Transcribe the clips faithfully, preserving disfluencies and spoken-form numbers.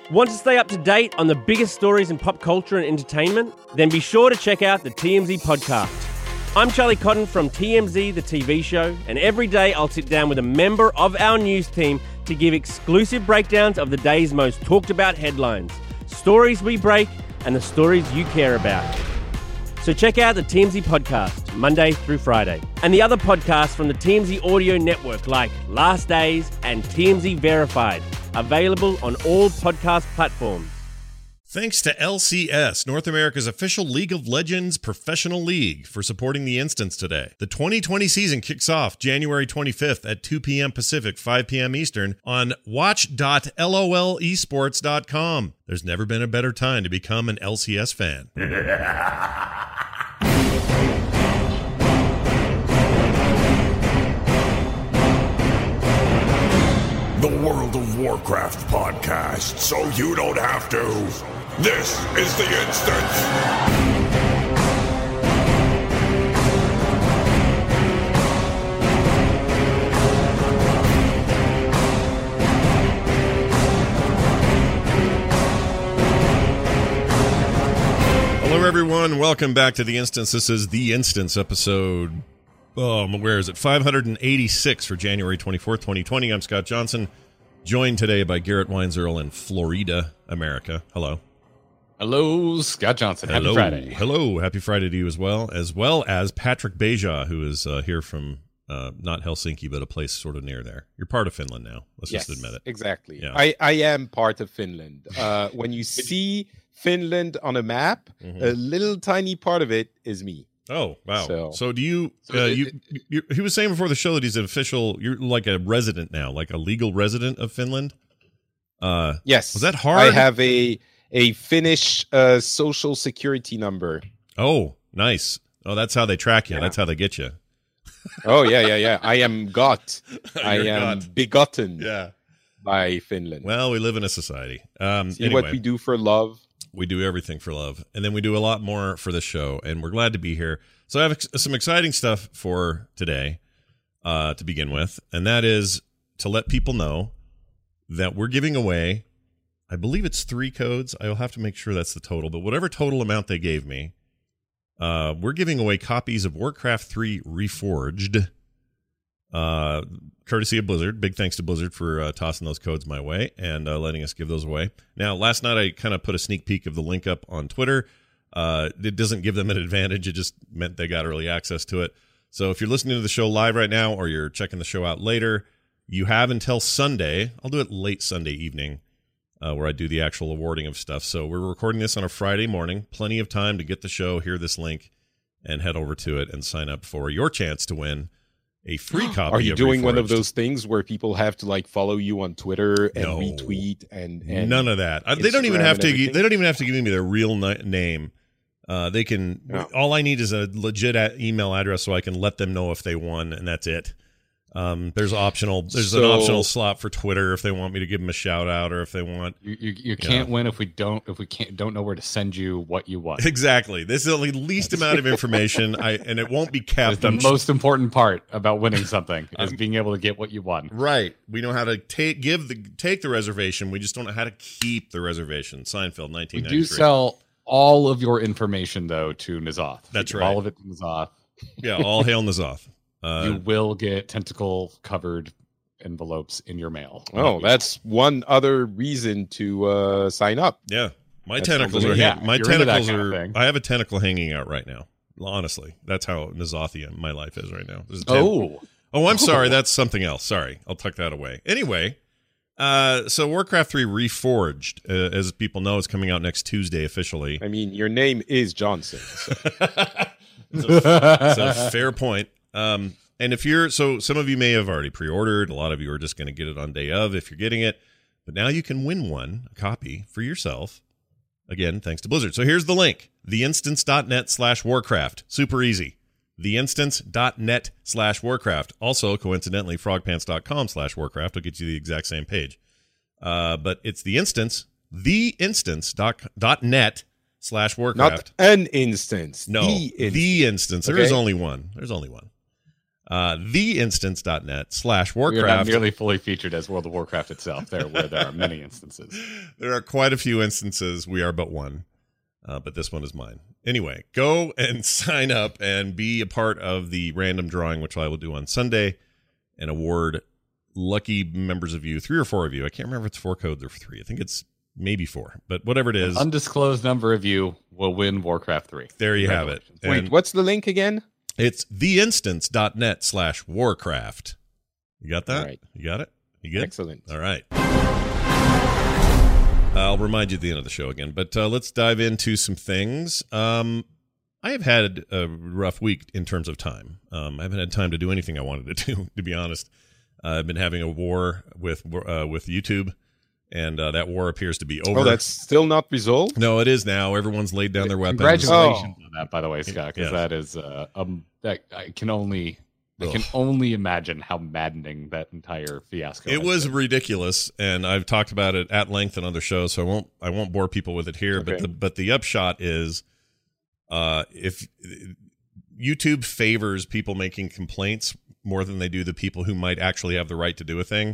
Want to stay up to date on the biggest stories in pop culture and entertainment? Then be sure to check out the T M Z podcast. I'm Charlie Cotton from T M Z, the T V show, and every day I'll sit down with a member of our news team to give exclusive breakdowns of the day's most talked about headlines, stories we break, and the stories you care about. So check out the T M Z podcast, Monday through Friday, and the other podcasts from the T M Z audio network like Last Days and T M Z Verified, available on all podcast platforms. Thanks to L C S, North America's official League of Legends professional league, for supporting the Instance today. The twenty twenty season kicks off January twenty-fifth at two p.m. Pacific, five p.m. Eastern on watch dot lol esports dot com. There's never been a better time to become an L C S fan. The World of Warcraft podcast, so you don't have to. This is The Instance. Hello, everyone. Welcome back to The Instance. This is The Instance episode... Oh, where is it? five eighty-six for January twenty-fourth, twenty twenty. I'm Scott Johnson, joined today by Garrett Weinzierl in Florida, America. Hello. Hello, Scott Johnson. Hello. Happy Friday. Hello. Happy Friday to you as well, as well as Patrick Beja, who is uh, here from uh, not Helsinki, but a place sort of near there. You're part of Finland now. Let's yes, just admit it. Exactly. Yeah. I, I am part of Finland. Uh, when you see Finland on a map, Mhm. a little tiny part of it is me. Oh, wow. So, So- do you, So uh, it- you, you, he was saying before the show that he's an official, you're like a resident now, like a legal resident of Finland. Uh, Yes. Was that hard? I have a a Finnish uh, social security number. Oh, nice. Oh, that's how they track you. Yeah. That's how they get you. Oh yeah, yeah, yeah. I am got. I You're am got. begotten Yeah. by Finland. Well, we live in a society. Um, See anyway, what we do for love. we do everything for love, and then we do a lot more for the show, and we're glad to be here. So I have ex- some exciting stuff for today uh, to begin with, and that is to let people know that we're giving away, I believe it's three codes. I'll have to make sure that's the total, but whatever total amount they gave me, uh, we're giving away copies of Warcraft three Reforged, uh, courtesy of Blizzard. Big thanks to Blizzard for uh, tossing those codes my way and uh, letting us give those away. Now, last night I kind of put a sneak peek of the link up on Twitter. Uh, it doesn't give them an advantage. It just meant they got early access to it. So if you're listening to the show live right now or you're checking the show out later, you have until Sunday. I'll do it late Sunday evening uh, where I do the actual awarding of stuff. So we're recording this on a Friday morning. Plenty of time to get the show, hear this link, and head over to it and sign up for your chance to win a free copy. Are you of doing one of Reforged. those things where people have to like follow you on Twitter and No. retweet and, and None of that. Uh, They don't even Instagram have and to. everything? They don't even have to give me their real ni- name. Uh, they can. Yeah. All I need is a legit a- email address so I can let them know if they won, and that's it. Um, there's optional. There's an So- optional slot for Twitter if they want me to give them a shout out, or if they want. You, you, you can't Yeah. win if we don't if we can't don't know where to send you what you want. Exactly. This is the least amount of information, I and it won't be That's capped. the I'm- most important part about winning something is being able to get what you want. Right. We know how to take give the take the reservation. We just don't know how to keep the reservation. Seinfeld, We nineteen do ninety-three. sell all of your information though to Nazoth. That's We give right. All of it to Nazoth. Yeah. All hail Nazoth. Uh, you will get tentacle covered envelopes in your mail. Oh, that's one other reason to uh, sign up. Yeah, my That's tentacles are something- yeah, hang- my if you're into that tentacles kind of are. thing. I have a tentacle hanging out right now. Honestly, that's how Nazothian my life is right now. There's a ten- Oh, oh, I'm sorry. That's something else. Sorry, I'll tuck that away. Anyway, uh, so Warcraft three Reforged, uh, as people know, is coming out next Tuesday officially. I mean, your name is Johnson. So. It's a, it's a fair point. Um, and if you're so, some of you may have already pre-ordered. A lot of you are just going to get it on day of if you're getting it. But now you can win one a copy for yourself. Again, thanks to Blizzard. So here's the link: theinstance.net slash Warcraft. Super easy. Theinstance.net slash Warcraft. Also, coincidentally, frogpants.com slash Warcraft will get you the exact same page. Uh, but it's the instance, theinstance.net slash Warcraft. Not an instance. No, the instance. the instance. There is Okay. only one. There's only one. Uh, theinstance.net slash We are not Warcraft. nearly fully featured as World of Warcraft itself, there where there are many instances. There are quite a few instances. We are but one. Uh, but this one is mine. Anyway, go and sign up and be a part of the random drawing, which I will do on Sunday, and award lucky members of you, three or four of you. I can't remember if it's four codes or three. I think it's maybe four, but whatever it is. An undisclosed number of you will win Warcraft three. There you have it. Wait, And what's the link again? it's theinstance.net slash Warcraft. You got that? All right. You got it? You good? Excellent. All right. I'll remind you at the end of the show again, but uh, let's dive into some things. Um, I have had a rough week in terms of time. Um, I haven't had time to do anything I wanted to do, to be honest. Uh, I've been having a war with uh, with YouTube, and uh, that war appears to be over. Oh, that's still not resolved? No, it is now. Everyone's laid down their weapons. Congratulations Oh. on that, by the way, Scott, because Yes. that is uh, um, that I can only I can Ugh. only imagine how maddening that entire fiasco. It has was been. ridiculous, and I've talked about it at length on other shows, so I won't I won't bore people with it here. But Okay. the but the upshot is, uh, if YouTube favors people making complaints more than they do the people who might actually have the right to do a thing,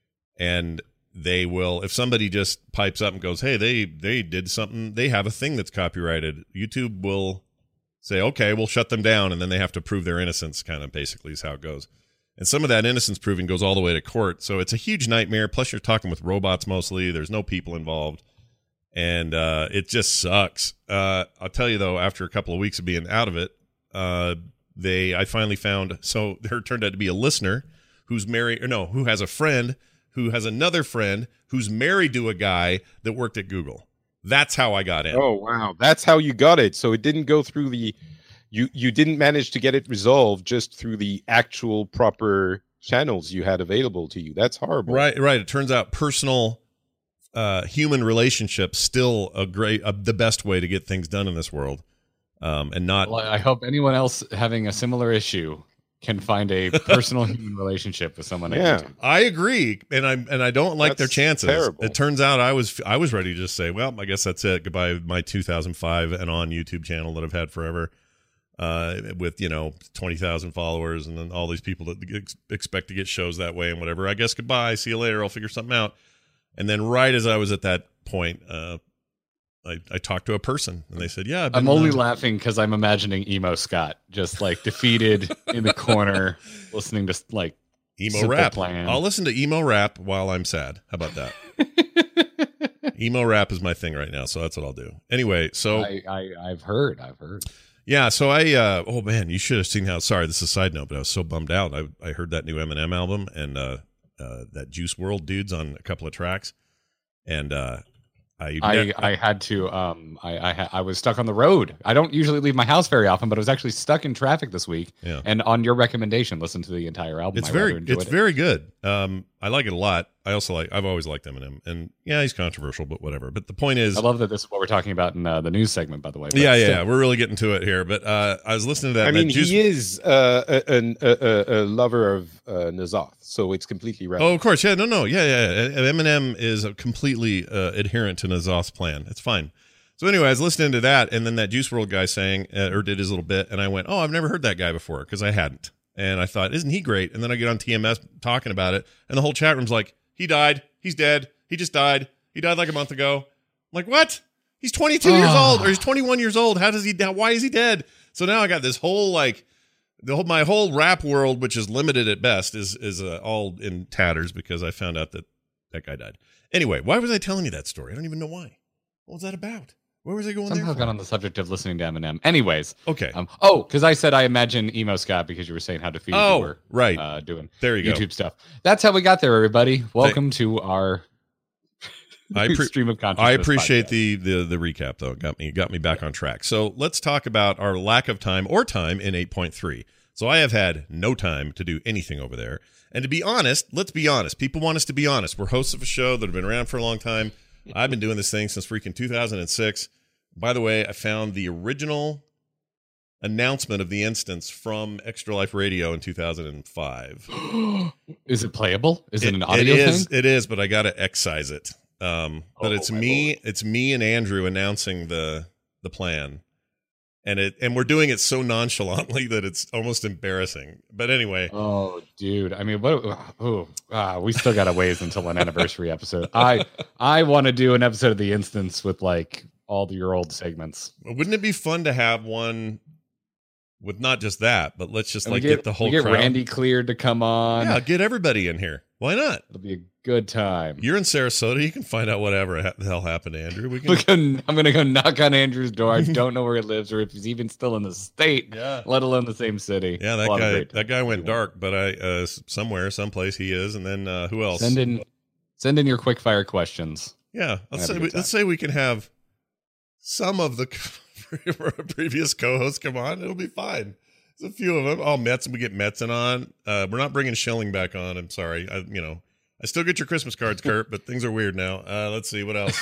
and they will, if somebody just pipes up and goes, "Hey, they they did something, they have a thing that's copyrighted," YouTube will say, "Okay, we'll shut them down," and then they have to prove their innocence. Kind of basically is how it goes. And some of that innocence proving goes all the way to court. So it's a huge nightmare. Plus, you're talking with robots mostly. There's no people involved. And uh, it just sucks. Uh, I'll tell you, though, after a couple of weeks of being out of it, uh, they I finally found, so there turned out to be a listener who's married, or no, who has a friend who has another friend who's married to a guy that worked at Google. That's how I got in. Oh, wow. That's how you got it. So it didn't go through the... You you didn't manage to get it resolved just through the actual proper channels you had available to you. That's horrible. Right, right. It turns out personal uh, human relationships still a great, uh, the best way to get things done in this world, um, and not. Well, I hope anyone else having a similar issue can find a personal human relationship with someone. Yeah. At YouTube. I agree, and I and I don't like their That's chances. terrible. It turns out I was I was ready to just say, well, I guess that's it. Goodbye, my two thousand five and on YouTube channel that I've had forever. Uh, with, you know, twenty thousand followers and then all these people that ex- expect to get shows that way and whatever. I guess goodbye. See you later. I'll figure something out. And then right as I was at that point, uh, I, I talked to a person and they said, yeah, I've been, I'm only uh, laughing because I'm imagining emo Scott just like defeated in the corner, listening to like emo Simple rap. Plan. I'll listen to emo rap while I'm sad. How about that? Emo rap is my thing right now. So that's what I'll do. Anyway, so I, I I've heard, I've heard. yeah, so I, uh, oh man, you should have seen how, sorry, this is a side note, but I was so bummed out. I, I heard that new Eminem album and uh, uh, that Juice world dude's on a couple of tracks. And uh, I, I, I had to um I I, ha- I was stuck on the road. I don't usually leave my house very often, but I was actually stuck in traffic this week. Yeah. And on your recommendation, listen to the entire album. it's I very, rather enjoyed it's it. very good. Um, I like it a lot. I also like, I've always liked Eminem. And yeah, he's controversial, but whatever. But the point is, I love that this is what we're talking about in uh, the news segment, by the way. but yeah, yeah, still. yeah, we're really getting to it here. But uh, I was listening to that. I and mean, that Juice, he is uh, a, a, a, a lover of uh, Nazoth, so it's completely right. oh, of course. Yeah, no, no. Yeah, yeah. yeah. Eminem is a completely uh, adherent to Nazoth's plan. It's fine. So anyway, I was listening to that, and then that Juice world guy sang, uh, or did his little bit, and I went, oh, I've never heard that guy before, because I hadn't. And I thought, isn't he great? And then I get on T M S talking about it, and the whole chat room's like, he died. He's dead. He just died. He died like a month ago. I'm like, what? He's twenty-two years old, or he's twenty-one years old. How does he? Why is he dead? So now I got this whole like, the whole my whole rap world, which is limited at best, is is uh, all in tatters because I found out that that guy died. Anyway, why was I telling you that story? I don't even know why. What was that about? Where was I going Somehow there? got on the subject of listening to Eminem. Anyways, Okay. um, oh, because I said I imagine emo Scott because you were saying how defeated Oh, you were right. uh, doing There you go. YouTube stuff. That's how we got there, everybody. Welcome to our I pre- stream of consciousness. I appreciate podcast. the, the the recap though. It got me got me back on track. So let's talk about our lack of time or time in eight point three. So I have had no time to do anything over there. And to be honest, let's be honest. People want us to be honest. We're hosts of a show that have been around for a long time. I've been doing this thing since freaking two thousand six. By the way, I found the original announcement of the instance from Extra Life Radio in two thousand five. Is it playable? Is it, It- an audio it is, thing? It is, but I got to excise it. Um, but Oh, it's my me. Lord. It's me and Andrew announcing the the plan, and it and we're doing it so nonchalantly that it's almost embarrassing. But anyway, oh, dude, I mean, what? Oh, ah, we still got a ways until an anniversary episode. I I want to do an episode of The Instance with like all the your old segments. wouldn't it be fun to have one with not just that, but let's just And like we get, get, the whole we get crowd. Randy cleared to come on. Yeah, get everybody in here. Why not? It'll be a good time. You're in Sarasota. You can find out whatever ha- the hell happened to Andrew. We can. We're gonna- I'm gonna go knock on Andrew's door. I don't know where he lives or if he's even still in the state, Yeah. let alone the same city. Yeah, that We'll have a guy. great time. That guy went dark, but I uh, somewhere, someplace he is, and then uh, who else? Send in, send in your quick fire questions. Yeah, let's Have a say good we, time. let's say we can have some of the previous co-hosts come on. It'll be fine. There's a few of them. Oh, Metzen, we get Metzen on. Uh, we're not bringing Schilling back on. I'm sorry. I, you know, I still get your Christmas cards, Kurt, but things are weird now. Uh, let's see what else.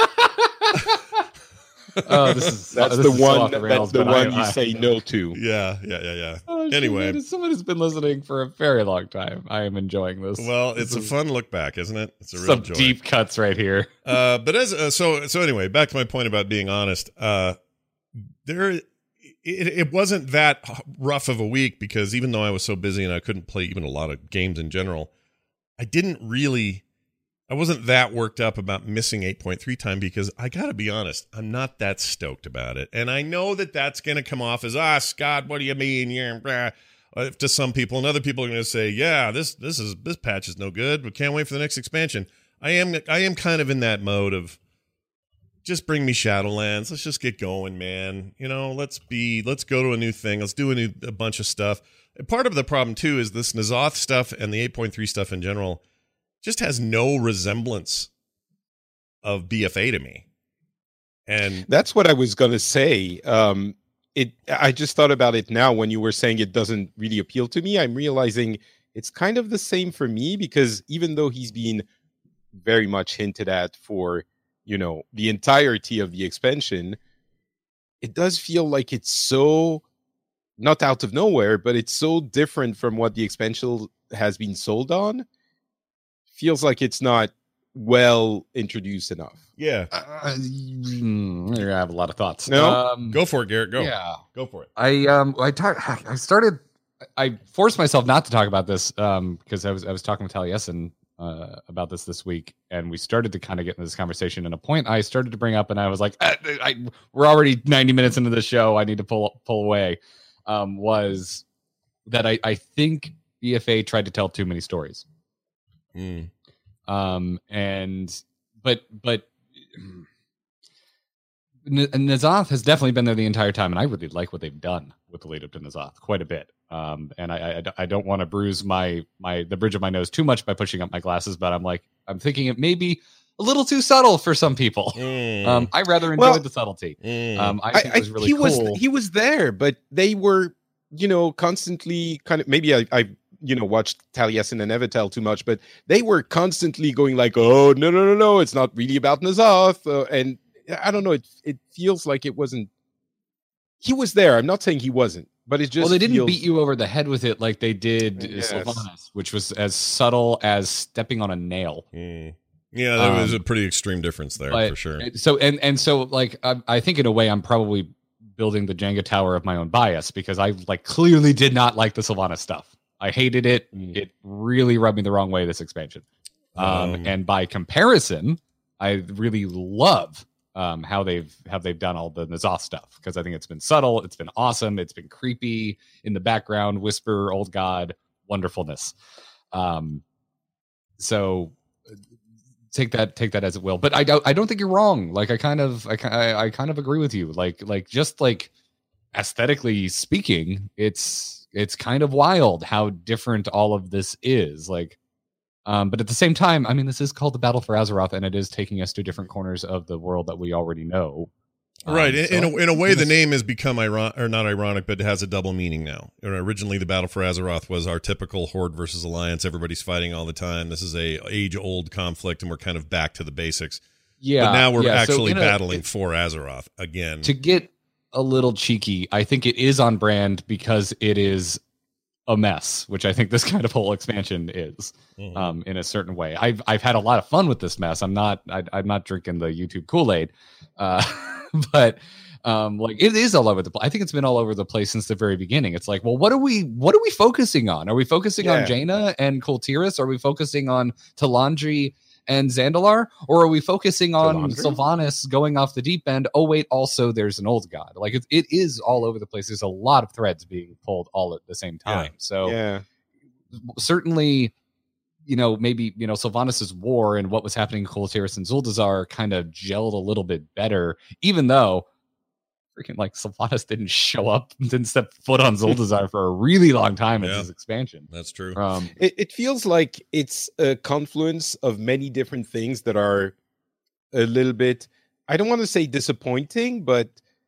Oh, this is That's this the is so one. off the rails, That's the but I- one you I- say no to. Yeah, yeah, yeah, yeah. Oh, shit, Anyway. man, someone has been listening for a very long time. I am enjoying this. Well, This it's a is fun look back, isn't it? It's a real some joy. deep cuts right here. Uh, but as uh, so so anyway, back to my point about being honest. Uh, there, it, it wasn't that rough of a week because even though I was so busy and I couldn't play even a lot of games in general, I didn't really, I wasn't that worked up about missing eight point three time because I got to be honest, I'm not that stoked about it, and I know that that's going to come off as ah Scott, what do you mean? You're blah, uh, to some people, and other people are going to say, yeah, this this is this patch is no good, but can't wait for the next expansion. I am I am kind of in that mode of just bring me Shadowlands. Let's just get going, man. You know, let's be let's go to a new thing. Let's do a new a bunch of stuff. And part of the problem too is this N'Zoth stuff and the eight point three stuff in general just has no resemblance of B F A to me. And That's what I was gonna say. Um, it. I just thought about it now when you were saying it doesn't really appeal to me. I'm realizing it's kind of the same for me because even though he's been very much hinted at for, you know, the entirety of the expansion, it does feel like it's so not out of nowhere, but it's so different from what the expansion has been sold on. Feels like it's not well introduced enough. yeah, Uh, mm, I have a lot of thoughts. No? Um, go for it, Garrett. Go. Yeah. Go for it. I um I talk, I started I forced myself not to talk about this um because I was I was talking with Taliesin uh about this this week and we started to kind of get into this conversation and a point I started to bring up and I was like I, I we're already ninety minutes into the show, I need to pull pull away, um was that I I think B F A tried to tell too many stories. Mm. Um and but but N- N'Zoth has definitely been there the entire time, and I really like what they've done with the lead up to N'Zoth quite a bit. Um, and I, I, I don't want to bruise my my the bridge of my nose too much by pushing up my glasses, but I'm like I'm thinking it may be a little too subtle for some people. Mm. Um, I rather enjoyed Well, the subtlety. Mm. Um, I I, think it I, was really he cool. was he was there, but they were, you know, constantly kind of maybe I, I you know watched Taliesin and Evitel too much, but they were constantly going like, oh no no no no, it's not really about N'Zoth, uh, and I don't know, it it feels like it wasn't. He was there. I'm not saying he wasn't, but it just well, they didn't feels, beat you over the head with it like they did Yes. Sylvanas, which was as subtle as stepping on a nail. Mm. Yeah, there was a Um, pretty extreme difference there but- for sure. So and and so like I, I think in a way I'm probably building the Jenga tower of my own bias because I like clearly did not like the Sylvanas stuff. I hated it. Mm. It really rubbed me the wrong way this expansion. Um, Um, and by comparison, I really love um, how they've how they've done all the N'Zoth stuff because I think it's been subtle, it's been awesome, it's been creepy in the background, whisper, old god, wonderfulness. Um, so take that take that as it will, but I don't I don't think you're wrong. Like I kind of I, ki- I I kind of agree with you. Like like just like aesthetically speaking, it's it's kind of wild how different all of this is. Like. Um, but at the same time, I mean, this is called the Battle for Azeroth, and it is taking us to different corners of the world that we already know. Um, Right. In, so in, a, in a way, the this- name has become ironic, or not ironic, but it has a double meaning now. You know, originally, the Battle for Azeroth was our typical Horde versus Alliance. Everybody's fighting all the time. This is a age-old conflict, and we're kind of back to the basics. yeah, but now we're yeah, so actually in a- battling for Azeroth again. to get a little cheeky, I think it is on brand because it is a mess, which I think this kind of whole expansion is. Mhm. Um, in a certain way, I've I've had a lot of fun with this mess. I'm not I, I'm not drinking the YouTube Kool-Aid, uh, but um, like it is all over the place. I think it's been all over the place since the very beginning. It's like, well, what are we what are we focusing on? Are we focusing Yeah. on Jaina and Kultiris? Are we focusing on Talandri and Zandalar? Or are we focusing on Talandri? Sylvanas going off the deep end? Oh, wait, also there's an old god. Like it, it is all over the place. There's a lot of threads being pulled all at the same time. Yeah. So Yeah. certainly, you know, maybe, you know, Sylvanas' war and what was happening in Kultiris and Zuldazar kind of gelled a little bit better, even though freaking like Sylvanas didn't show up, didn't step foot on Zuldazar for a really long time in Yeah. his expansion. That's true. Um, It, it feels like it's a confluence of many different things that are a little bit, I don't want to say disappointing, but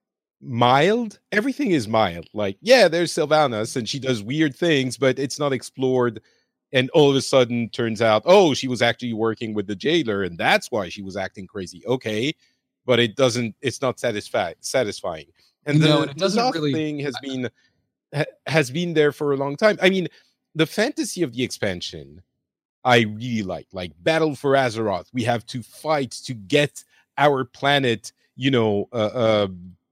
mild. Everything is mild. Like, yeah, there's Sylvanas and she does weird things, but it's not explored. And all of a sudden turns out, oh, she was actually working with the jailer and that's why she was acting crazy. Okay. But it doesn't, it's not satisfi- satisfying. And No, the, and it doesn't N'Zoth really- thing has been, ha- has been there for a long time. I mean, the fantasy of the expansion, I really like. Like Battle for Azeroth, we have to fight to get our planet, you know, uh, uh,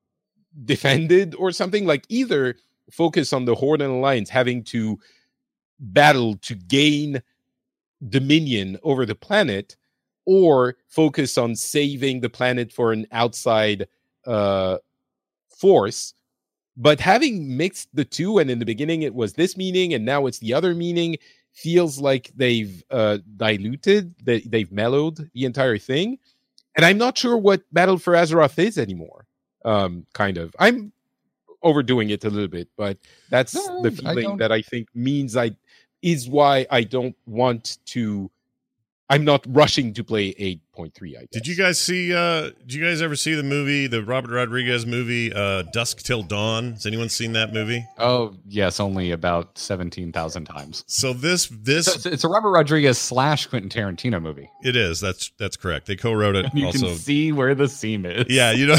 defended or something. Like either focus on the Horde and Alliance having to battle to gain dominion over the planet, or focus on saving the planet for an outside uh, force. But having mixed the two, and in the beginning it was this meaning, and now it's the other meaning, feels like they've uh, diluted, they, they've mellowed the entire thing. And I'm not sure what Battle for Azeroth is anymore. Um, kind of. I'm overdoing it a little bit, but that's No, the I feeling don't- that I think means I is why I don't want to. I'm not rushing to play eight point three. I guess. Did you guys see? Uh, did you guys ever see the movie, the Robert Rodriguez movie, uh, Dusk Till Dawn? Has anyone seen that movie? oh, yes, only about seventeen thousand times. So this, this, So it's, it's a Robert Rodriguez slash Quentin Tarantino movie. it is. That's that's correct. They co-wrote it. You also, can see where the seam is. yeah, you know,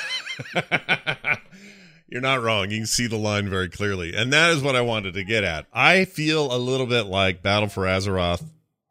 you're not wrong. You can see the line very clearly, and that is what I wanted to get at. I feel a little bit like Battle for Azeroth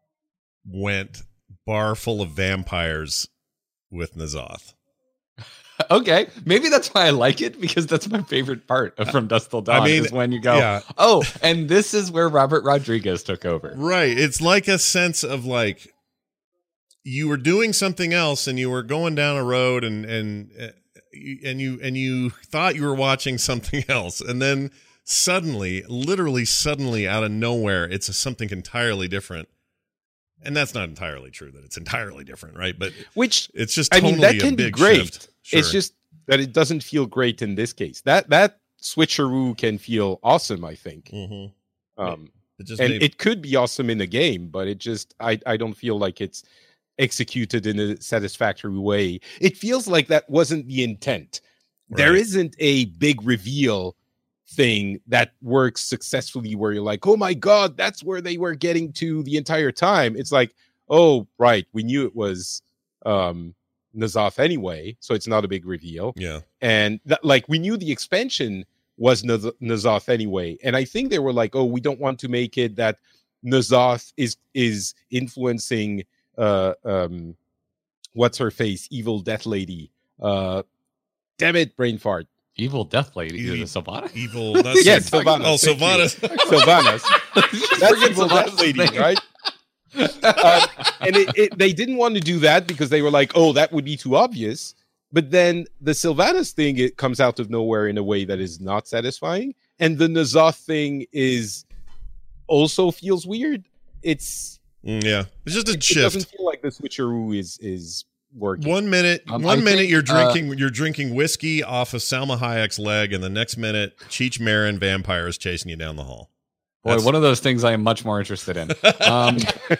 went bar full of vampires with N'Zoth. Okay, maybe that's why I like it, because that's my favorite part of From Dusk Till Dawn. I mean, is when you go, yeah. oh, and this is where Robert Rodriguez took over. Right. It's like a sense of like you were doing something else and you were going down a road and and uh, you- and you and you thought you were watching something else, and then suddenly, literally suddenly out of nowhere, it's something entirely different. And that's not entirely true that it's entirely different, right? But Which it's just I totally mean, that a can be big great. shift. Sure. It's just that it doesn't feel great in this case. That that switcheroo can feel awesome, I think. Mhm. Um, It just and made- it could be awesome in a game, but it just I I don't feel like it's executed in a satisfactory way. It feels like that wasn't the intent. There Right. isn't a big reveal thing that works successfully where you're like, oh my god, that's where they were getting to the entire time. It's like, oh right, we knew it was um N'Zoth anyway, so it's not a big reveal. yeah. And that, like, we knew the expansion was N'Z- N'Zoth anyway, and I think they were like, oh, we don't want to make it that N'Zoth is is influencing uh um what's her face, evil death lady. Uh damn it, brain fart. Evil Death Lady. Evil- Is it Sylvanas? Evil. That's Yes, Sylvanas. Oh, Thank you. Sylvanas. Sylvanas. Just That's forget evil Sylvanas' death lady, name. right? um, and it, it, they didn't want to do that because they were like, oh, that would be too obvious. But then the Sylvanas thing, it comes out of nowhere in a way that is not satisfying. And the N'Zoth thing is also feels weird. It's Mm, yeah. It's just a it doesn't shift. feel like the switcheroo is is working. One minute, Um, one I minute think, you're uh, drinking, you're drinking whiskey off of Salma Hayek's leg, and the next minute, Cheech Marin vampire is chasing you down the hall. Boy, That's- one of those things I am much more interested in. Um,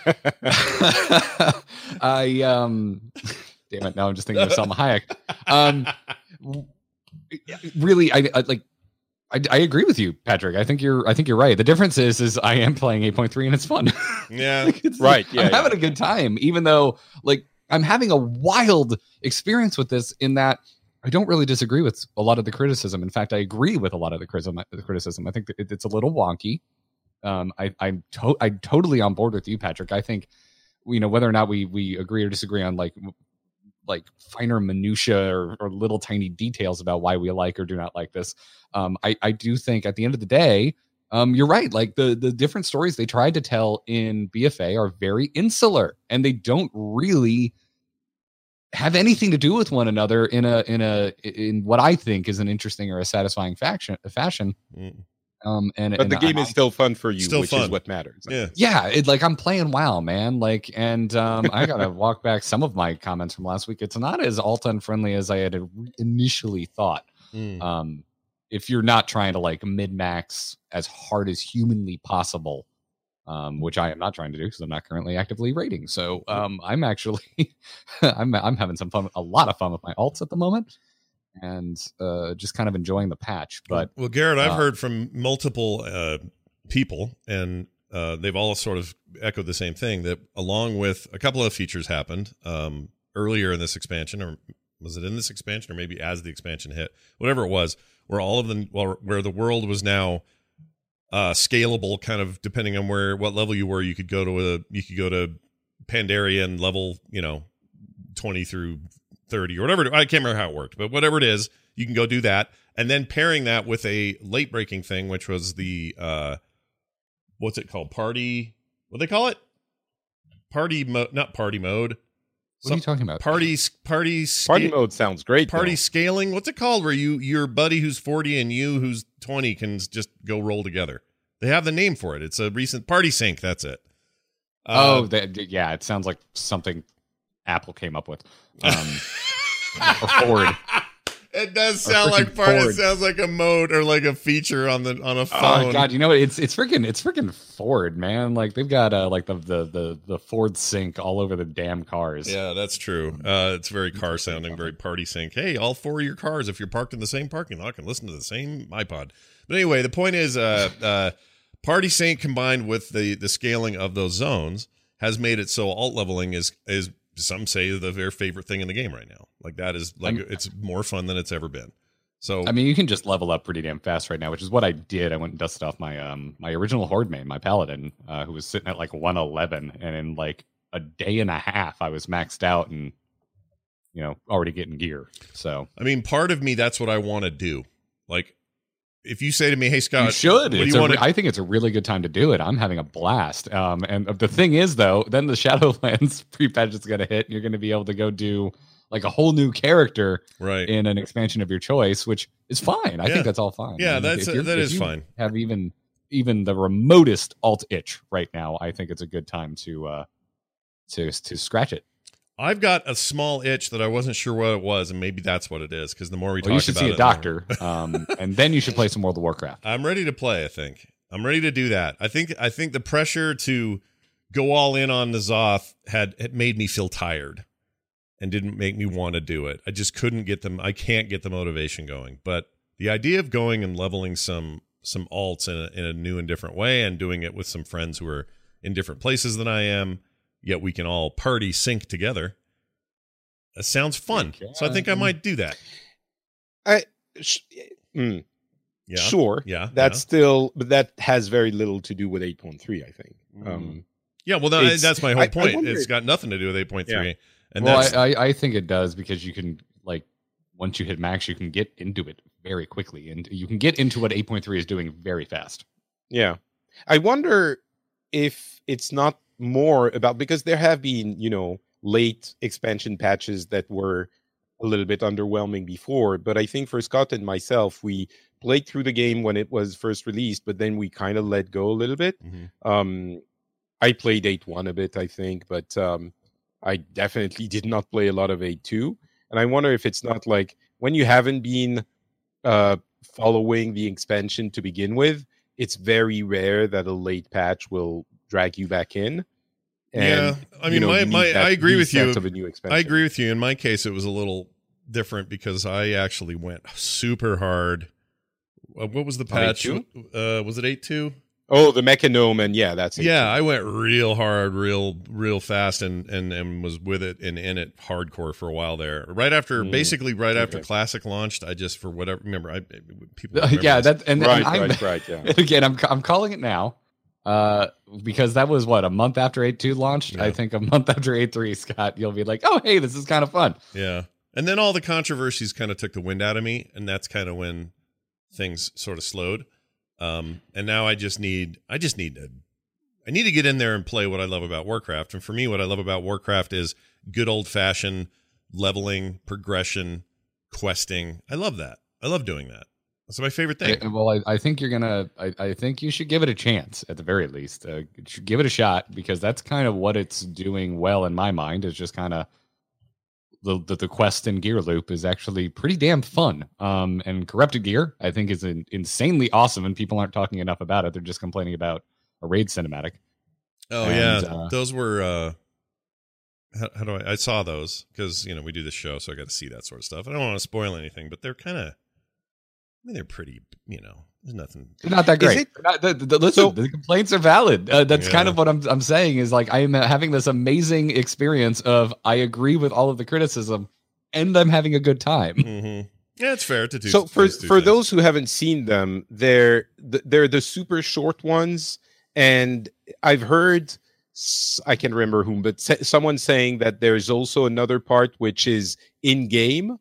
I um, damn it! Now I'm just thinking of Salma Hayek. Um, really, I, I like. I, I agree with you, Patrick. I think you're. I think you're right. The difference is, is I am playing eight point three and it's fun. Yeah. Like, it's- Right, yeah, I'm yeah. having a good time, even though like I'm having a wild experience with this. In that I don't really disagree with a lot of the criticism. In fact, I agree with a lot of the criticism. The criticism. I think that it, it's a little wonky. Um, I, I'm to- I'm totally on board with you, Patrick. I think, you know, whether or not we we agree or disagree on like like finer minutia or, or little tiny details about why we like or do not like this. Um, I, I do think at the end of the day, um, you're right. Like the, the different stories they tried to tell in B F A are very insular, and they don't really have anything to do with one another in a, in a, in what I think is an interesting or a satisfying faction, fashion. Mm. Um, and, But and the game I, is still fun for you, Still which fun. is what matters. Yeah. yeah, it, like I'm playing WoW, man. Like, and um, I gotta walk back some of my comments from last week. It's not as alt unfriendly as I had initially thought. Mm. Um, if you're not trying to like mid max as hard as humanly possible, um, which I am not trying to do because I'm not currently actively raiding. So um, I'm actually, I'm I'm having some fun, a lot of fun with my alts at the moment, and uh, just kind of enjoying the patch. But well, Garrett, I've uh, heard from multiple uh, people, and uh, they've all sort of echoed the same thing, that along with a couple of features happened um, earlier in this expansion, or was it in this expansion, or maybe as the expansion hit, whatever it was, where all of the well, where the world was now uh, scalable, kind of depending on where what level you were. You could go to a you could go to Pandaria and level, you know, twenty through thirty or whatever. I can't remember how it worked, but whatever it is, you can go do that. And then pairing that with a late breaking thing, which was the, uh, what's it called? Party, what do they call it? Party mode, not party mode. what are you talking about? Party, party, Party sca- mode sounds great. party though. scaling. What's it called? Where you, your buddy who's forty and you who's twenty can just go roll together. They have the name for it. It's a recent party sync. That's it. Uh, Oh, that, yeah, it sounds like something Apple came up with. Um, or Ford. It does Or sound like freaking part. It Ford. sounds like a mode or like a feature on the on a Oh phone. God, you know what? It's it's freaking it's freaking Ford, man. Like they've got uh, like the, the the the Ford sync all over the damn cars. Yeah, that's true. Uh, it's very car sounding, very party sync. Hey, all four of your cars, if you're parked in the same parking lot, can listen to the same iPod. But anyway, the point is, uh, uh, party sync combined with the the scaling of those zones has made it so alt leveling is is some say the their favorite thing in the game right now. Like that is like I'm- it's more fun than it's ever been. So I mean, you can just level up pretty damn fast right now, which is what I did. I went and dusted off my um my original Horde main, my Paladin, uh, who was sitting at like one eleven, and in like a day and a half, I was maxed out and you know already getting gear. So I mean, part of me, that's what I want to do. Like, if you say to me, "Hey, Scott, you should. what do It's you a want re- to?" I think it's a really good time to do it. I'm having a blast. Um, and the thing is, though, then the Shadowlands pre-patch is going to hit, and you're going to be able to go do like a whole new character Right. in an expansion of your choice, which is fine. I Yeah. think that's all fine. Yeah, And if- that's if you're- that if is you fine. Have even even the remotest alt itch right now, I think it's a good time to uh to to scratch it. I've got a small itch that I wasn't sure what it was, and maybe that's what it is. Because the more we Well, talk you should about see it, a the more- doctor, um, and then you should play some World of Warcraft. I'm ready to play. I think I'm ready to do that. I think I think the pressure to go all in on N'Zoth had had made me feel tired, and didn't make me want to do it. I just couldn't get them. I can't get the motivation going. But the idea of going and leveling some some alts in a, in a new and different way, and doing it with some friends who are in different places than I am, yet we can all party sync together. That sounds fun. So I think I might do that. I sh- mm, Yeah. Sure. Yeah. That's yeah. still, but that has very little to do with eight point three, I think. Um, Yeah, well, that, It's- that's my I- whole I point. wonder- It's got nothing to do with eight point three. Yeah. And well, that's, I, I I think it does because you can like once you hit max, you can get into it very quickly, and you can get into what eight point three is doing very fast. Yeah. I wonder if it's not more about, because there have been, you know, late expansion patches that were a little bit underwhelming before. But I think for Scott and myself, we played through the game when it was first released, but then we kind of let go a little bit. Mhm. Um, I played eight one a bit, I think, but um, I definitely did not play a lot of eight two. And I wonder if it's not like when you haven't been uh, following the expansion to begin with, it's very rare that a late patch will drag you back in. yeah, I you mean, know, my, you need my, that I agree with you. reset of a new expansion. I agree with you. In my case, it was a little different because I actually went super hard. Uh, What was the On patch? eight Uh, was it eight two? Oh, the Mechanome, and yeah, that's it. Yeah, I went real hard, real, real fast, and and and was with it and in it hardcore for a while there. Right after, Mm, basically, right after okay. Classic launched, I just for whatever remember I people. yeah, Remember this. that and, Right, and I'm, right, right. Yeah. again, I'm I'm calling it now. Uh, because that was what, a month after eight two launched. Yeah. I think a month after eight three, Scott, you'll be like, oh hey, this is kind of fun. Yeah. And then all the controversies kind of took the wind out of me, and that's kind of when things sort of slowed. Um, and now I just need, I just need to, I need to get in there and play what I love about Warcraft. And for me, what I love about Warcraft is good old fashioned leveling, progression, questing. I love that. I love doing that. That's my favorite thing. I, well, I, I think you're gonna. I, I think you should give it a chance at the very least. Uh, you should give it a shot because that's kind of what it's doing well in my mind. Is just kind of the, the the quest and gear loop is actually pretty damn fun. Um, and Corrupted Gear I think is an, insanely awesome, and people aren't talking enough about it. They're just complaining about a raid cinematic. Oh and, yeah, uh, those were. Uh, how, how do I? I saw those because you know we do this show, so I got to see that sort of stuff. I don't want to spoil anything, but they're kind of. I mean, they're pretty, you know, there's nothing. They're not that great. it- They're not- the, the- listen, So- the complaints are valid. Uh, that's Yeah. kind of what I'm I'm saying is like I am having this amazing experience of I agree with all of the criticism and I'm having a good time. Mm-hmm. Yeah, it's fair to do. So for those two for things. those who haven't seen them, they're th- they're the super short ones, and I've heard s- I can't remember whom, but s- someone saying that there's also another part which is in game,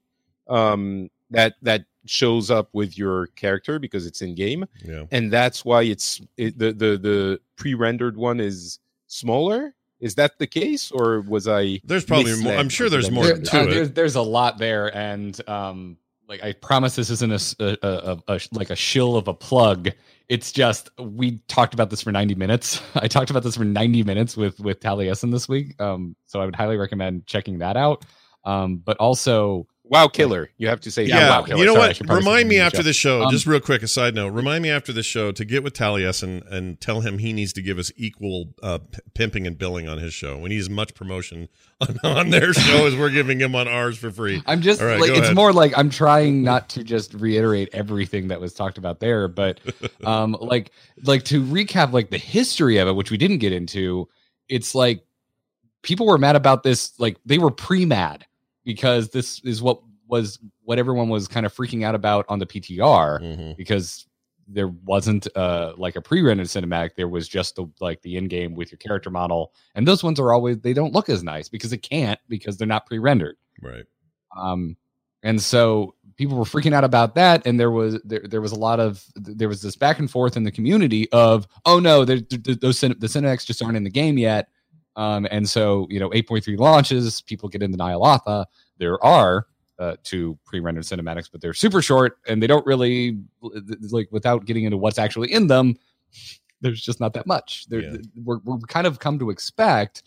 um, that that shows up with your character because it's in game, yeah, and that's why it's it, the the the pre-rendered one is smaller. Is that the case, or was I? there's probably more. misled I'm sure or there's did I more There- to uh, it. there's, there's a lot there, and um, like I promise this isn't a, s- a- a- a- a- like a shill of a plug. It's just we talked about this for ninety minutes. I talked about this for ninety minutes with with Taliesin this week. Um, so I would highly recommend checking that out. Um, but also. Wow, killer! You have to say Yeah, that. wow, killer. you know Sorry, I what? should probably Remind say me the after show. the show, Um, just real quick, a side note. Remind me after the show to get with Taliesin and tell him he needs to give us equal uh, p- pimping and billing on his show. We need as much promotion on, on their show as we're giving him on ours for free. I'm just All right, like go it's ahead. more like I'm trying not to just reiterate everything that was talked about there, but um like like to recap like the history of it, which we didn't get into. It's like people were mad about this, like they were pre-mad because this is what was what everyone was kind of freaking out about on the P T R Mhm. because there wasn't uh like a pre-rendered cinematic. There was just the like the in-game with your character model, and those ones are always they don't look as nice because it can't because they're not pre-rendered. Right. Um, and so people were freaking out about that, and there was there, there was a lot of there was this back and forth in the community of oh no, there, there- those cin- the cinematics just aren't in the game yet. Um, and so you know eight point three launches, people get into Ny'alotha. There are uh, two pre-rendered cinematics, but they're super short and they don't really like without getting into what's actually in them. There's just not that much. There, Yeah. we're we're kind of come to expect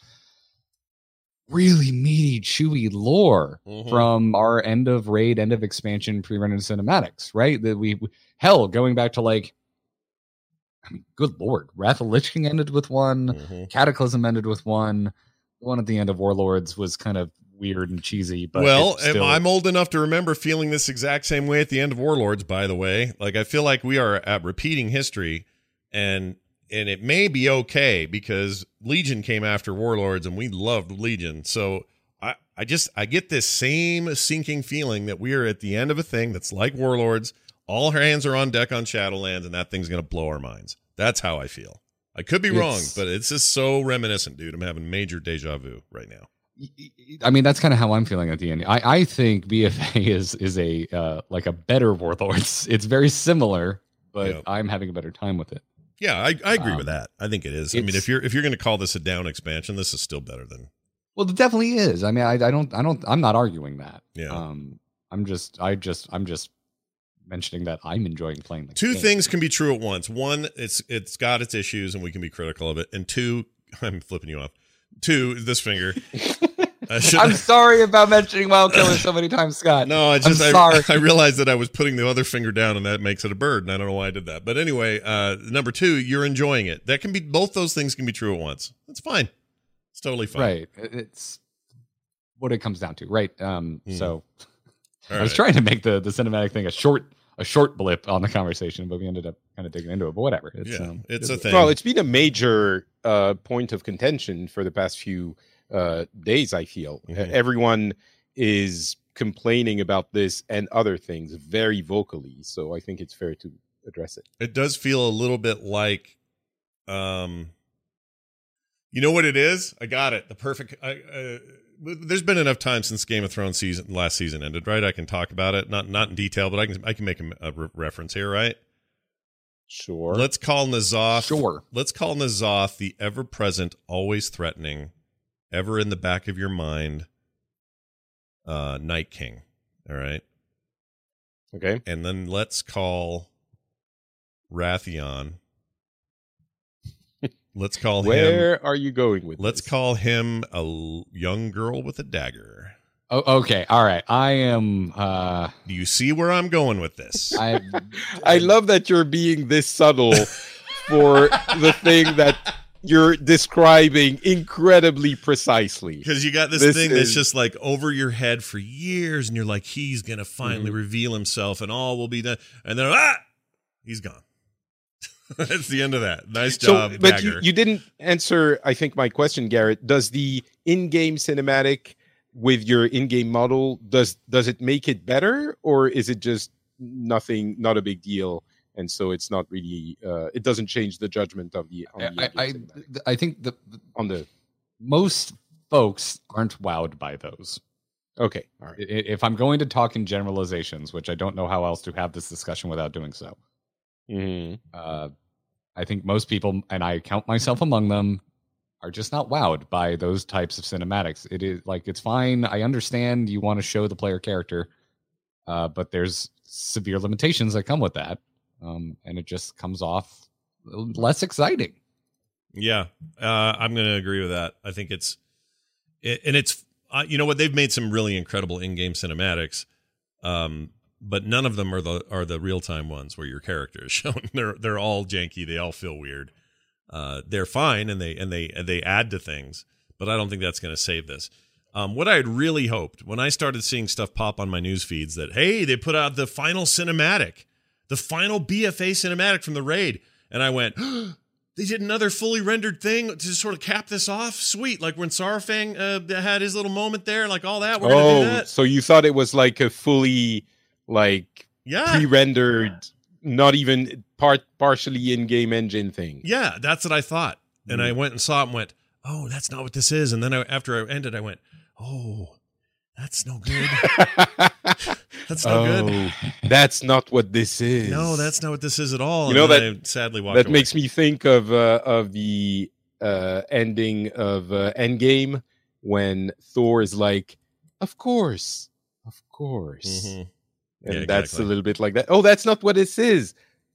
really meaty, chewy lore Mhm. from our end of raid, end of expansion, pre-rendered cinematics, right? That we hell going back to like, I mean, good lord, Wrath of Lich King ended with one, Mhm. Cataclysm ended with one, the one at the end of Warlords was kind of weird and cheesy. But well, it's still, I'm old enough to remember feeling this exact same way at the end of Warlords, by the way. Like, I feel like we are at repeating history, and and it may be okay because Legion came after Warlords, and we loved Legion. So I, I just, I get this same sinking feeling that we are at the end of a thing that's like Warlords. All our hands are on deck on Shadowlands, and that thing's going to blow our minds. That's how I feel. I could be wrong, It's- but it's just so reminiscent, dude. I'm having major deja vu right now. I mean, that's kind of how I'm feeling at the end. I, I think B F A is is a uh, like a better Warlords. It's very similar, but Yep. I'm having a better time with it. Yeah, I, I agree Um, with that. I think it is. I mean, it's- if you're if you're going to call this a down expansion, this is still better than Well, it definitely is. I mean, I, I don't, I don't, I'm not arguing that. yeah. Um, I'm just, I just, I'm just mentioning that I'm enjoying playing the Two game. things can be true at once. One, it's it's got its issues, and we can be critical of it. And two, I'm flipping you off. Two, this finger. I should- I'm sorry about mentioning Wild Killer so many times, Scott. No, I just I'm I, sorry. I realized that I was putting the other finger down, and that makes it a bird. And I don't know why I did that. But anyway, uh, number two, you're enjoying it. That can be both those things can be true at once. That's fine. It's totally fine. Right. It- It's what it comes down to, right? Um, Mhm. so All I was right. trying to make the the cinematic thing a short a short blip on the conversation, but we ended up kind of digging into it. But whatever. It's, Yeah, um, it's it a is- thing. Well, it's been a major uh, point of contention for the past few uh, days, I feel. Mhm. Uh, Everyone is complaining about this and other things very vocally. So I think it's fair to address it. It does feel a little bit like Um, you know what it is? I got it. The perfect. I, uh, there's been enough time since Game of Thrones season last season ended, right? I can talk about it, not not in detail, but I can I can make a, a re- reference here, right? Sure. Let's call N'Zoth. Sure. Let's call N'Zoth the ever-present, always threatening, ever in the back of your mind, uh, Night King. All right. Okay. And then let's call Wrathion. Let's call Where him. are you going with Let's this? call him a l- young girl with a dagger. Oh, okay. All right. I am. Uh, Do you see where I'm going with this? I. I love that you're being this subtle for the thing that you're describing incredibly precisely. Because you got this, This thing that's is- just like over your head for years, and you're like, he's gonna finally Mm-hmm. reveal himself, and all will be done. And then ah, he's gone. That's the end of that. Nice job, So, but you, dagger. you didn't answer, I think, my question, Garrett. Does the in-game cinematic with your in-game model, does does it make it better, or is it just nothing, not a big deal, and so it's not really, uh, it doesn't change the judgment of the, on the I, in-game I, cinematic? I think the, the on the most folks aren't wowed by those. okay, all I- right. If I'm going to talk in generalizations, which I don't know how else to have this discussion without doing so, Mhm. uh, I think most people, and I count myself among them, are just not wowed by those types of cinematics. It is like, it's fine. I understand you want to show the player character, uh, but there's severe limitations that come with that, um, and it just comes off less exciting. Yeah, uh, I'm going to agree with that. I think it's, it, and it's, uh, you know what? They've made some really incredible in-game cinematics, um, but none of them are the are the real time ones where your character is shown. they're they're all janky. They all feel weird. Uh, they're fine, and they and they and they add to things, but I don't think that's going to save this. Um, what I had really hoped when I started seeing stuff pop on my news feeds that, hey, they put out the final cinematic, the final B F A cinematic from the raid, and I went. They did another fully rendered thing to sort of cap this off. Sweet. Like when Saurfang uh, had his little moment there, like all that. We're going to do Oh, that. so you thought it was like a fully, like, Yeah. pre-rendered, not even part partially in-game engine thing. Yeah, that's what I thought. And Mm. I went and saw it and went, oh, that's not what this is. And then I, after I ended, I went, oh, that's no good. That's no good. Oh, that's not what this is. No, that's not what this is at all. You know and that- then I sadly walked that away. makes me think of uh, of the uh, ending of uh, Endgame when Thor is like, "Of course, of course," Mhm. and Yeah, that's exactly. a little bit like that. Oh, that's not what this is.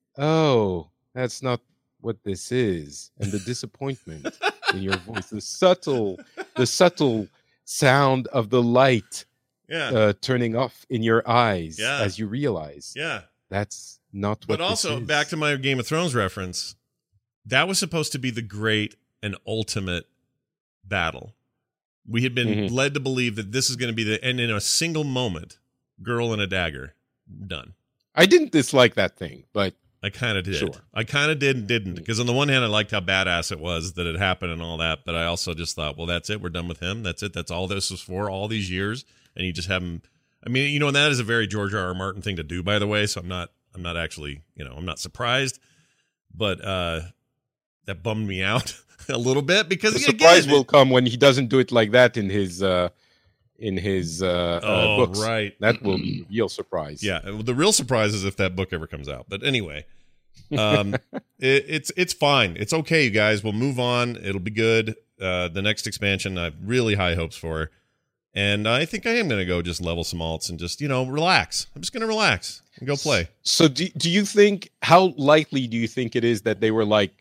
Oh, that's not what this is, and the disappointment in your voice, the subtle, the subtle sound of the light Yeah. uh, turning off in your eyes Yeah. as you realize yeah. that's not what. But also, this is. back to my Game of Thrones reference, that was supposed to be the great and ultimate battle. We had been Mhm. led to believe that this is going to be the, and in a single moment, girl and a dagger, done. I didn't dislike that thing, but I kind of did. Sure. I kind of did and didn't. Mm. Because on the one hand, I liked how badass it was that it happened and all that. But I also just thought, well, that's it. We're done with him. That's it. That's all this was for all these years. And you just have him. I mean, you know, and that is a very George R. R. Martin thing to do, by the way. So I'm not, I'm not actually, you know, I'm not surprised. But uh, that bummed me out a little bit because the again, surprise it- will come when he doesn't do it like that in his uh in his uh, uh Oh, books. right. That will be a real surprise. Yeah, the real surprise is if that book ever comes out. But anyway, um, it, it's it's fine. It's okay, you guys. We'll move on. It'll be good. Uh, the next expansion, I have really high hopes for, and I think I am going to go just level some alts and just you know relax. I'm just going to relax and go play. So do do you think how likely do you think it is that they were like,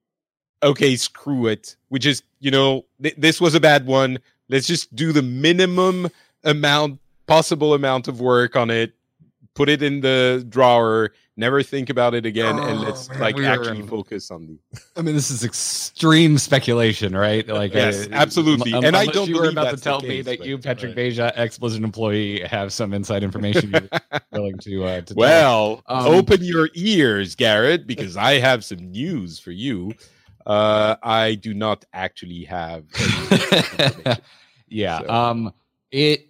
okay, screw it. We just, you know, th- this was a bad one. Let's just do the minimum amount, possible amount of work on it, put it in the drawer, never think about it again, and Oh, let's man, like we are actually in- focus on the. I mean, this is extreme speculation, right? Like, Yes, uh, absolutely. un- And I unless don't you were believe about to that's the tell me case, that but- you, Patrick right. Beja, ex-Blizzard employee, have some inside information you're willing to uh, to tell. Well, Um, open your ears, Garrett, because I have some news for you. Uh, I do not actually have. any information. yeah. So- Um, it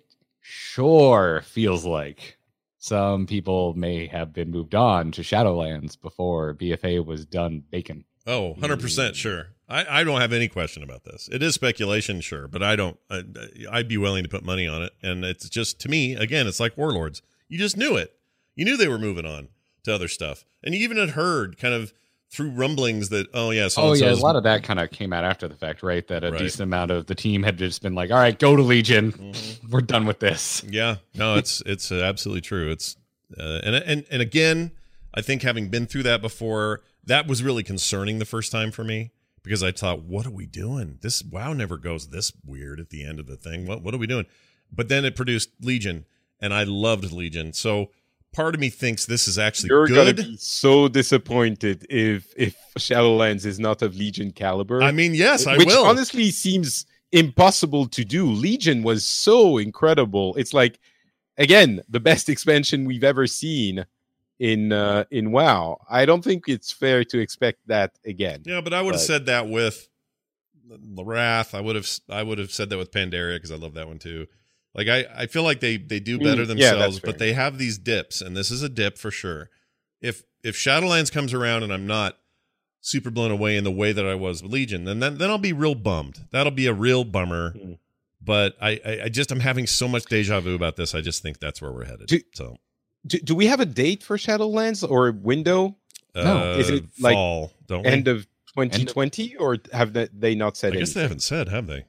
sure feels like some people may have been moved on to Shadowlands before B F A was done baking. Oh, one hundred percent sure. I, I don't have any question about this. It is speculation, sure, but I don't. I, I'd be willing to put money on it. And it's just, to me, again, it's like Warlords. You just knew it. You knew they were moving on to other stuff. And you even had heard kind of through rumblings that, oh, yeah. Oh, yeah. A lot of that kind of came out after the fact, right? That a right. decent amount of the team had just been like, all right, go to Legion. Mm-hmm. We're done with this. Yeah. No, it's it's absolutely true. It's uh, and, and and again, I think having been through that before, that was really concerning the first time for me because I thought, what are we doing? This WoW never goes this weird at the end of the thing. What what are we doing? But then it produced Legion, and I loved Legion. So part of me thinks this is actually You're good. gonna be so disappointed if if Shadowlands is not of Legion caliber. I mean, yes, I which will. honestly seems impossible to do. Legion was so incredible. It's like, again, the best expansion we've ever seen in uh, in WoW. I don't think it's fair to expect that again. Yeah, but I would have But- said that with Wrath. I would have I would have said that with Pandaria because I love that one too. Like I, I feel like they they do better Mm, yeah, that's themselves, fair. but they have these dips, and this is a dip for sure. If if Shadowlands comes around and I'm not super blown away in the way that I was with Legion, then then, then I'll be real bummed. That'll be a real bummer. Mm. But I, I I just I'm having so much deja vu about this. I just think that's where we're headed. Do- so Do, do we have a date for Shadowlands or a window? uh, Is it like fall? Don't we? End of twenty twenty, or have they, they not said I guess they anything? haven't said, have they?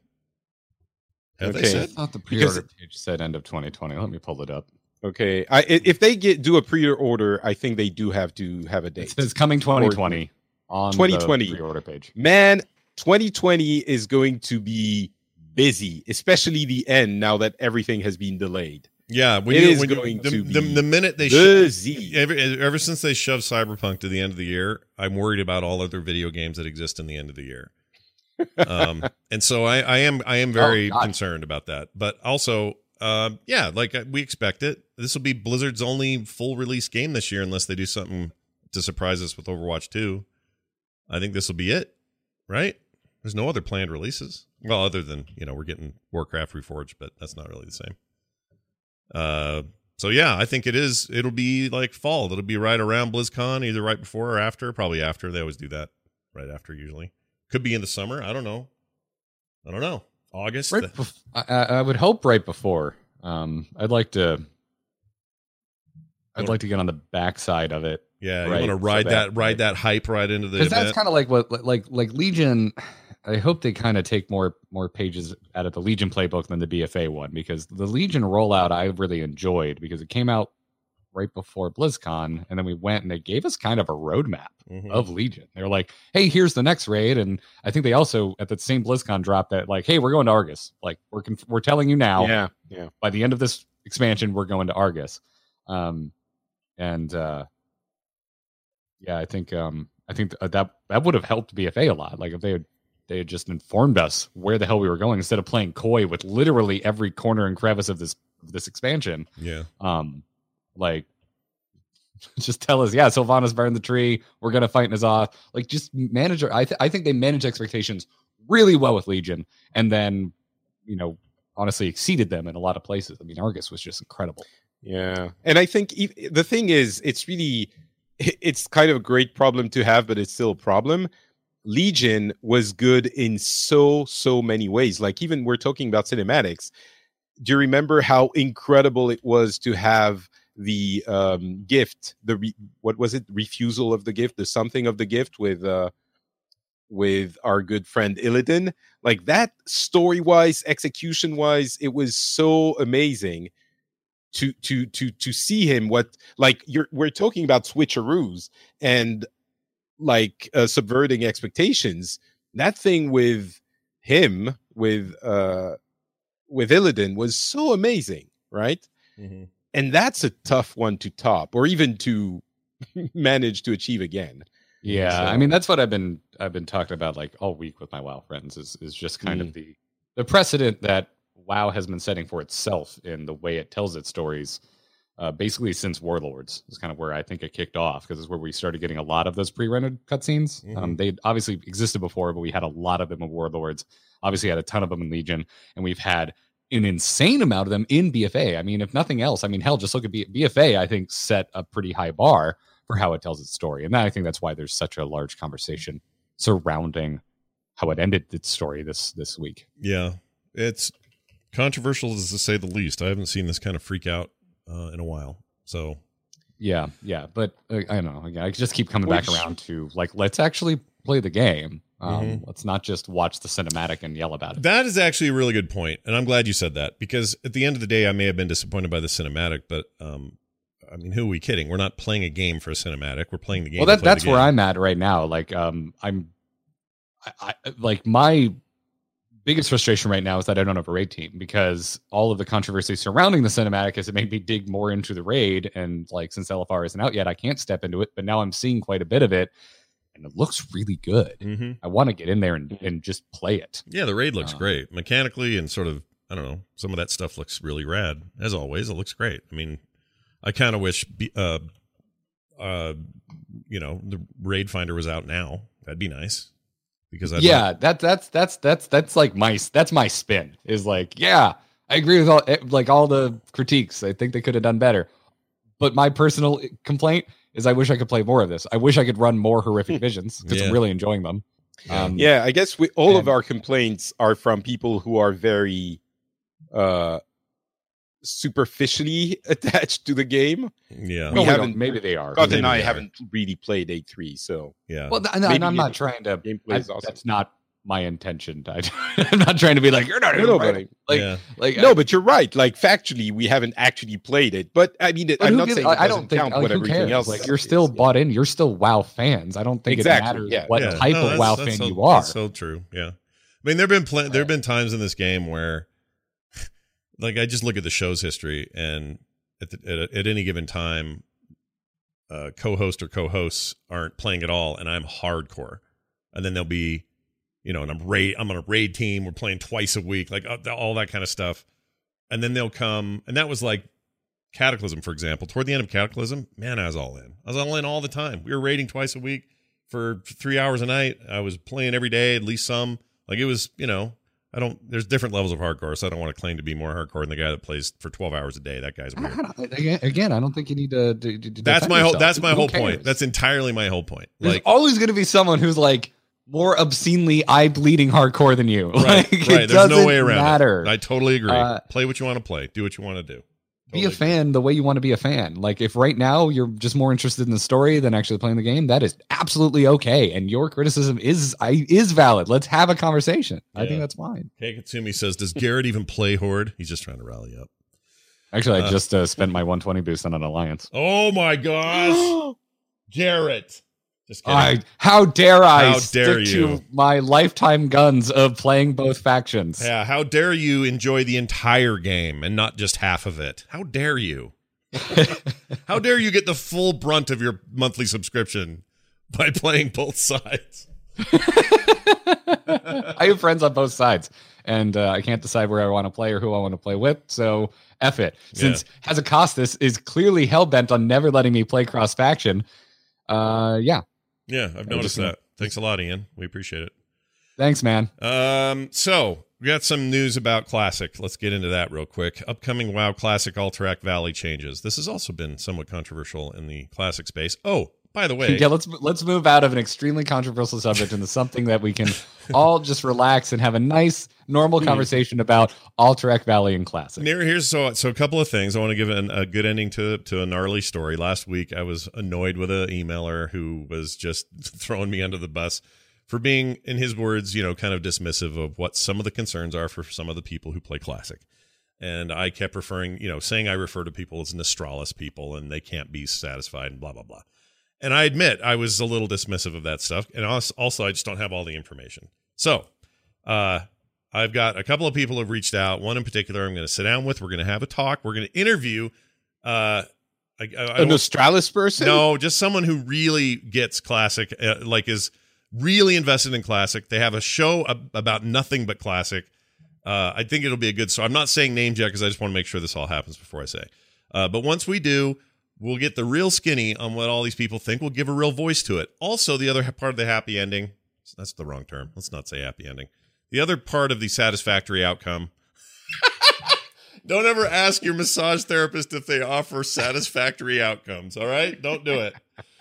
Have Okay. they I said? thought the Because- pre-order page said end of twenty twenty. Let me pull it up. Okay, I, i- if they get do a pre-order, I think they do have to have a It date. says coming twenty twenty on twenty the twenty. pre-order page. Man, twenty twenty is going to be busy, especially the end now that everything has been delayed. Yeah, when It you, is when you- going the, to the, be the minute they sh- Busy. ever, ever since they shoved Cyberpunk to the end of the year, I'm worried about all other video games that exist in the end of the year. Um, and so I, I am I am very Oh, God. concerned about that. But also, um, yeah, like uh, we expect it. This will be Blizzard's only full release game this year, unless they do something to surprise us with Overwatch two. I think this will be it, right? There's no other planned releases. Well, other than, you know, we're getting Warcraft Reforged, but that's not really the same. Uh, so yeah, I think it is. It'll be like fall. It'll be right around BlizzCon, either right before or after. Probably after. They always do that right after usually. Could be in the summer. I don't know. I don't know. August. Right, bef- I, I I would hope right before. Um, I'd like to. I'd like to get on the backside of it yeah, right, you want to so ride that, that- ride that hype right into the because event. that's kind of like what like like Legion. I hope they kind of take more more pages out of the Legion playbook than the B F A one, because the Legion rollout I really enjoyed because it came out right before BlizzCon, and then we went and they gave us kind of a roadmap Mhm. of Legion. They were like, "Hey, here's the next raid," and I think they also at the same BlizzCon dropped that like, "Hey, we're going to Argus. Like, we're conf- we're telling you now. Yeah, yeah. By the end of this expansion, we're going to Argus." Um, and uh, yeah, I think um, I think th- that that would have helped B F A a lot. Like if they had they had just informed us where the hell we were going instead of playing coy with literally every corner and crevice of this of this expansion. Yeah. Um, like just tell us, yeah, Sylvanas burned the tree. We're gonna fight N'Zoth. Like just manage. our- I th- I think they manage expectations really well with Legion, and then you know honestly exceeded them in a lot of places. I mean, Argus was just incredible. Yeah, and I think e- the thing is, it's really, it's kind of a great problem to have, but it's still a problem. Legion was good in so so many ways. Like even we're talking about cinematics. Do you remember how incredible it was to have the um, gift? The re- what was it? Refusal of the gift, the something of the gift with uh, with our good friend Illidan. Like that, story wise, execution wise, it was so amazing. To to to to see him, what like you're we're talking about switcheroos and like uh, subverting expectations. That thing with him with uh with Illidan was so amazing, right? Mhm. And that's a tough one to top or even to manage to achieve again. Yeah, So- I mean that's what I've been I've been talking about like all week with my WoW friends is is just kind Mm. of the the precedent that WoW has been setting for itself in the way it tells its stories, uh, basically since Warlords is kind of where I think it kicked off because it's where we started getting a lot of those pre-rendered cutscenes. Um, Mhm. they obviously existed before, but we had a lot of them in Warlords. Obviously, had a ton of them in Legion, and we've had an insane amount of them in B F A. I mean, if nothing else, I mean, hell, just look at B- BFA. I think set a pretty high bar for how it tells its story, and that, I think that's why there's such a large conversation surrounding how it ended its story this this week. Yeah, it's controversial to say the least. I haven't seen this kind of freak out uh, in a while. So yeah, yeah, but uh, I don't know. Again, I just keep coming Which- back around to like, let's actually play the game. Um, Mhm. Let's not just watch the cinematic and yell about it. that is actually a really good point, and I'm glad you said that, because at the end of the day, I may have been disappointed by the cinematic, but um, I mean, who are we kidding? We're not playing a game for a cinematic. We're playing the game. Well, to that play the that's where game. I'm at right now. Like, um, I'm, I, I like my biggest frustration right now is that I don't have a raid team, because all of the controversy surrounding the cinematic has made me dig more into the raid. And like, since L F R isn't out yet, I can't step into it. But now I'm seeing quite a bit of it, and it looks really good. Mhm. I want to get in there and, and just play it. Yeah, the raid looks Uh, great mechanically, and sort of, I don't know, some of that stuff looks really rad. As always, it looks great. I mean, I kind of wish, be- uh, uh, you know, the raid finder was out now. That'd be nice, because I'd yeah, that that's that's that's that's like my that's my spin is like, yeah, I agree with all eh, like all the critiques. I think they could have done better. But my personal complaint is I wish I could play more of this. I wish I could run more horrific visions, because Yeah. I'm really enjoying them. Yeah. Um, Yeah, I guess we, all of and- our complaints are from people who are very uh superficially attached to the game. yeah, no, we we haven't- don't- maybe they are. God maybe and I they are. haven't really played A three, so yeah. Well, th- and Maybe I'm not it- trying to. gameplay I, is awesome. That's not my intention. I, I'm not trying to be like, you're not No, even no, right. but I- Like, yeah. like no, but you're right. Like factually, we haven't actually played it. But I mean, it, But I'm who not gives- saying it I, I doesn't don't think count like, what who everything cares? else. Like, you're is, still yeah. bought in. You're still WoW fans. I don't think Exactly, it matters yeah. what Yeah. type No, of that's- WoW that's fan so, you are. That's so true. Yeah. I mean, there've been pl- there've been times in this game where, like, I just look at the show's history, and at the, at, at any given time, uh, co-host or co-hosts aren't playing at all, and I'm hardcore, and then there'll be, you know, and I'm raid, I'm on a raid team. We're playing twice a week, like uh, all that kind of stuff, and then they'll come, and that was like Cataclysm, for example. Toward the end of Cataclysm, man, I was all in. I was all in all the time. We were raiding twice a week for three hours a night. I was playing every day, at least some. Like, it was, you know, I don't, there's different levels of hardcore, so I don't want to claim to be more hardcore than the guy that plays for twelve hours a day. That guy's weird. Again, again, I don't think you need to. to, to That's defend my whole, yourself. that's my Who whole cares? point. That's entirely my whole point. There's Like, always going to be someone who's like more obscenely eye-bleeding hardcore than you. right, Like, it right. There's no doesn't way around matter. it. I totally agree. Uh, play what you want to play. Do what you want to do. Be a Totally agree. fan the way you want to be a fan. Like, if right now you're just more interested in the story than actually playing the game, that is absolutely okay. And your criticism is I, is valid. Let's have a conversation. I Yeah. think that's fine. Kei Katsumi says, does Garrett even play Horde? He's just trying to rally up. Actually, I Uh, just uh, spent my one twenty boost on an alliance. Oh my gosh. Garrett. Just kidding. I how dare I How stick dare you. to my lifetime guns of playing both factions? Yeah, how dare you enjoy the entire game and not just half of it? How dare you? How dare you get the full brunt of your monthly subscription by playing both sides? I have friends on both sides, and uh, I can't decide where I want to play or who I want to play with. So F it. Since Hazakostas is clearly hell bent on never letting me play cross faction. Uh, yeah. Yeah, I've noticed just- that. Thanks a lot, Ian. We appreciate it. Thanks, man. Um, so we got some news about Classic. Let's get into that real quick. Upcoming WoW Classic Alterac Valley changes. This has also been somewhat controversial in the Classic space. Oh, by the way, Yeah, let's let's move out of an extremely controversial subject into something that we can all just relax and have a nice, normal conversation about Alterac Valley and Classic. Here, here's so so a couple of things. I want to give an, a good ending to to a gnarly story. Last week, I was annoyed with an emailer who was just throwing me under the bus for being, in his words, you know, kind of dismissive of what some of the concerns are for some of the people who play Classic. And I kept referring, you know, saying I refer to people as Nostralis people and they can't be satisfied and blah, blah, blah. And I admit I was a little dismissive of that stuff. And also, I just don't have all the information. So uh, I've got a couple of people who have reached out. One in particular I'm going to sit down with. We're going to have a talk. We're going to interview uh, I, I, I A Nostralis person? no, just someone who really gets Classic, uh, like is really invested in Classic. They have a show ab- about nothing but Classic. Uh, I think it'll be a good. So I'm not saying names yet because I just want to make sure this all happens before I say. Uh, but once we do, we'll get the real skinny on what all these people think. We'll give a real voice to it. Also, the other part of the happy ending. That's the wrong term. Let's not say happy ending. The other part of the satisfactory outcome. Don't ever ask your massage therapist if they offer satisfactory outcomes. All right, don't do it.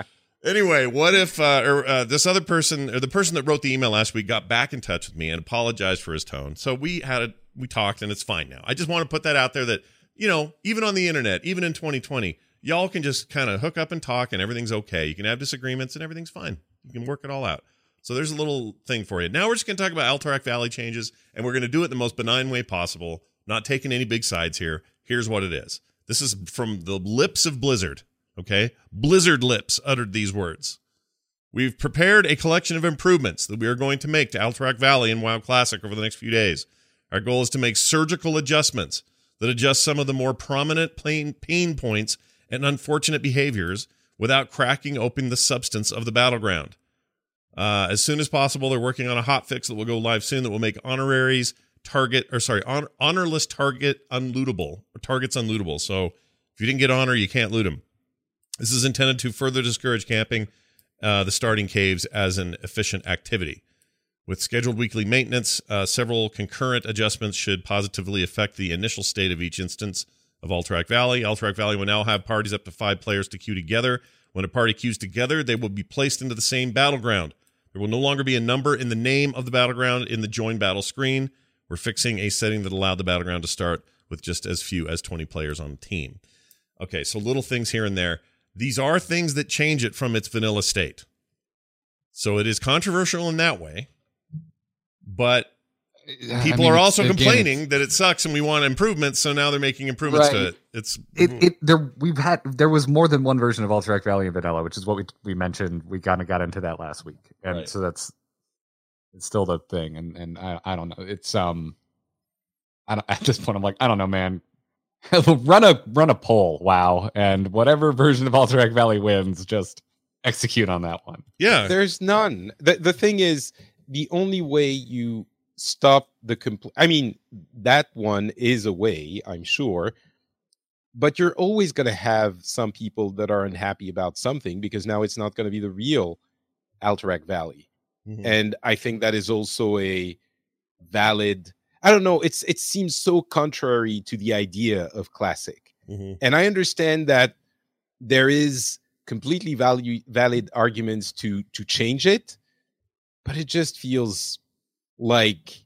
Anyway, what if uh, or, uh, this other person, or the person that wrote the email last week, got back in touch with me and apologized for his tone? So we had a, we talked, and it's fine now. I just want to put that out there that, you know, even on the internet, even in twenty twenty, y'all can just kind of hook up and talk, and everything's okay. You can have disagreements, and everything's fine. You can work it all out. So there's a little thing for you. Now we're just going to talk about Alterac Valley changes, and we're going to do it in the most benign way possible, not taking any big sides here. Here's what it is. This is from the lips of Blizzard, okay? Blizzard lips uttered these words. We've prepared a collection of improvements that we are going to make to Alterac Valley and WoW Classic over the next few days. Our goal is to make surgical adjustments that adjust some of the more prominent pain, pain points and unfortunate behaviors without cracking open the substance of the battleground. Uh, as soon as possible, they're working on a hot fix that will go live soon that will make honoraries target, or sorry, honor, honorless target unlootable, or targets unlootable. So if you didn't get honor, you can't loot them. This is intended to further discourage camping Uh, the starting caves as an efficient activity. With scheduled weekly maintenance, uh, several concurrent adjustments should positively affect the initial state of each instance of Alterac Valley. Alterac Valley will now have parties up to five players to queue together. When a party queues together, they will be placed into the same battleground. There will no longer be a number in the name of the battleground in the join battle screen. We're fixing a setting that allowed the battleground to start with just as few as twenty players on the team. Okay, so little things here and there. These are things that change it from its vanilla state. So it is controversial in that way. But people I mean, are also again, complaining that it sucks and we want improvements, so now they're making improvements Right. to it. It's It, it there we've had there was more than one version of Alterac Valley and Vanilla, which is what we we mentioned. We kind of got into that last week, and Right. so that's it's still the thing. And and I I don't know. It's um, I don't, at this point I'm like I don't know, man. run a run a poll, wow, and whatever version of Alterac Valley wins, just execute on that one. yeah. There's none. The the thing is, the only way you stop the compl- I mean, that one is a way, I'm sure, but you're always going to have some people that are unhappy about something because now it's not going to be the real Alterac Valley. Mhm. And I think that is also a valid, I don't know, it's it seems so contrary to the idea of classic. Mhm. And I understand that there is completely value, valid arguments to to change it, but it just feels like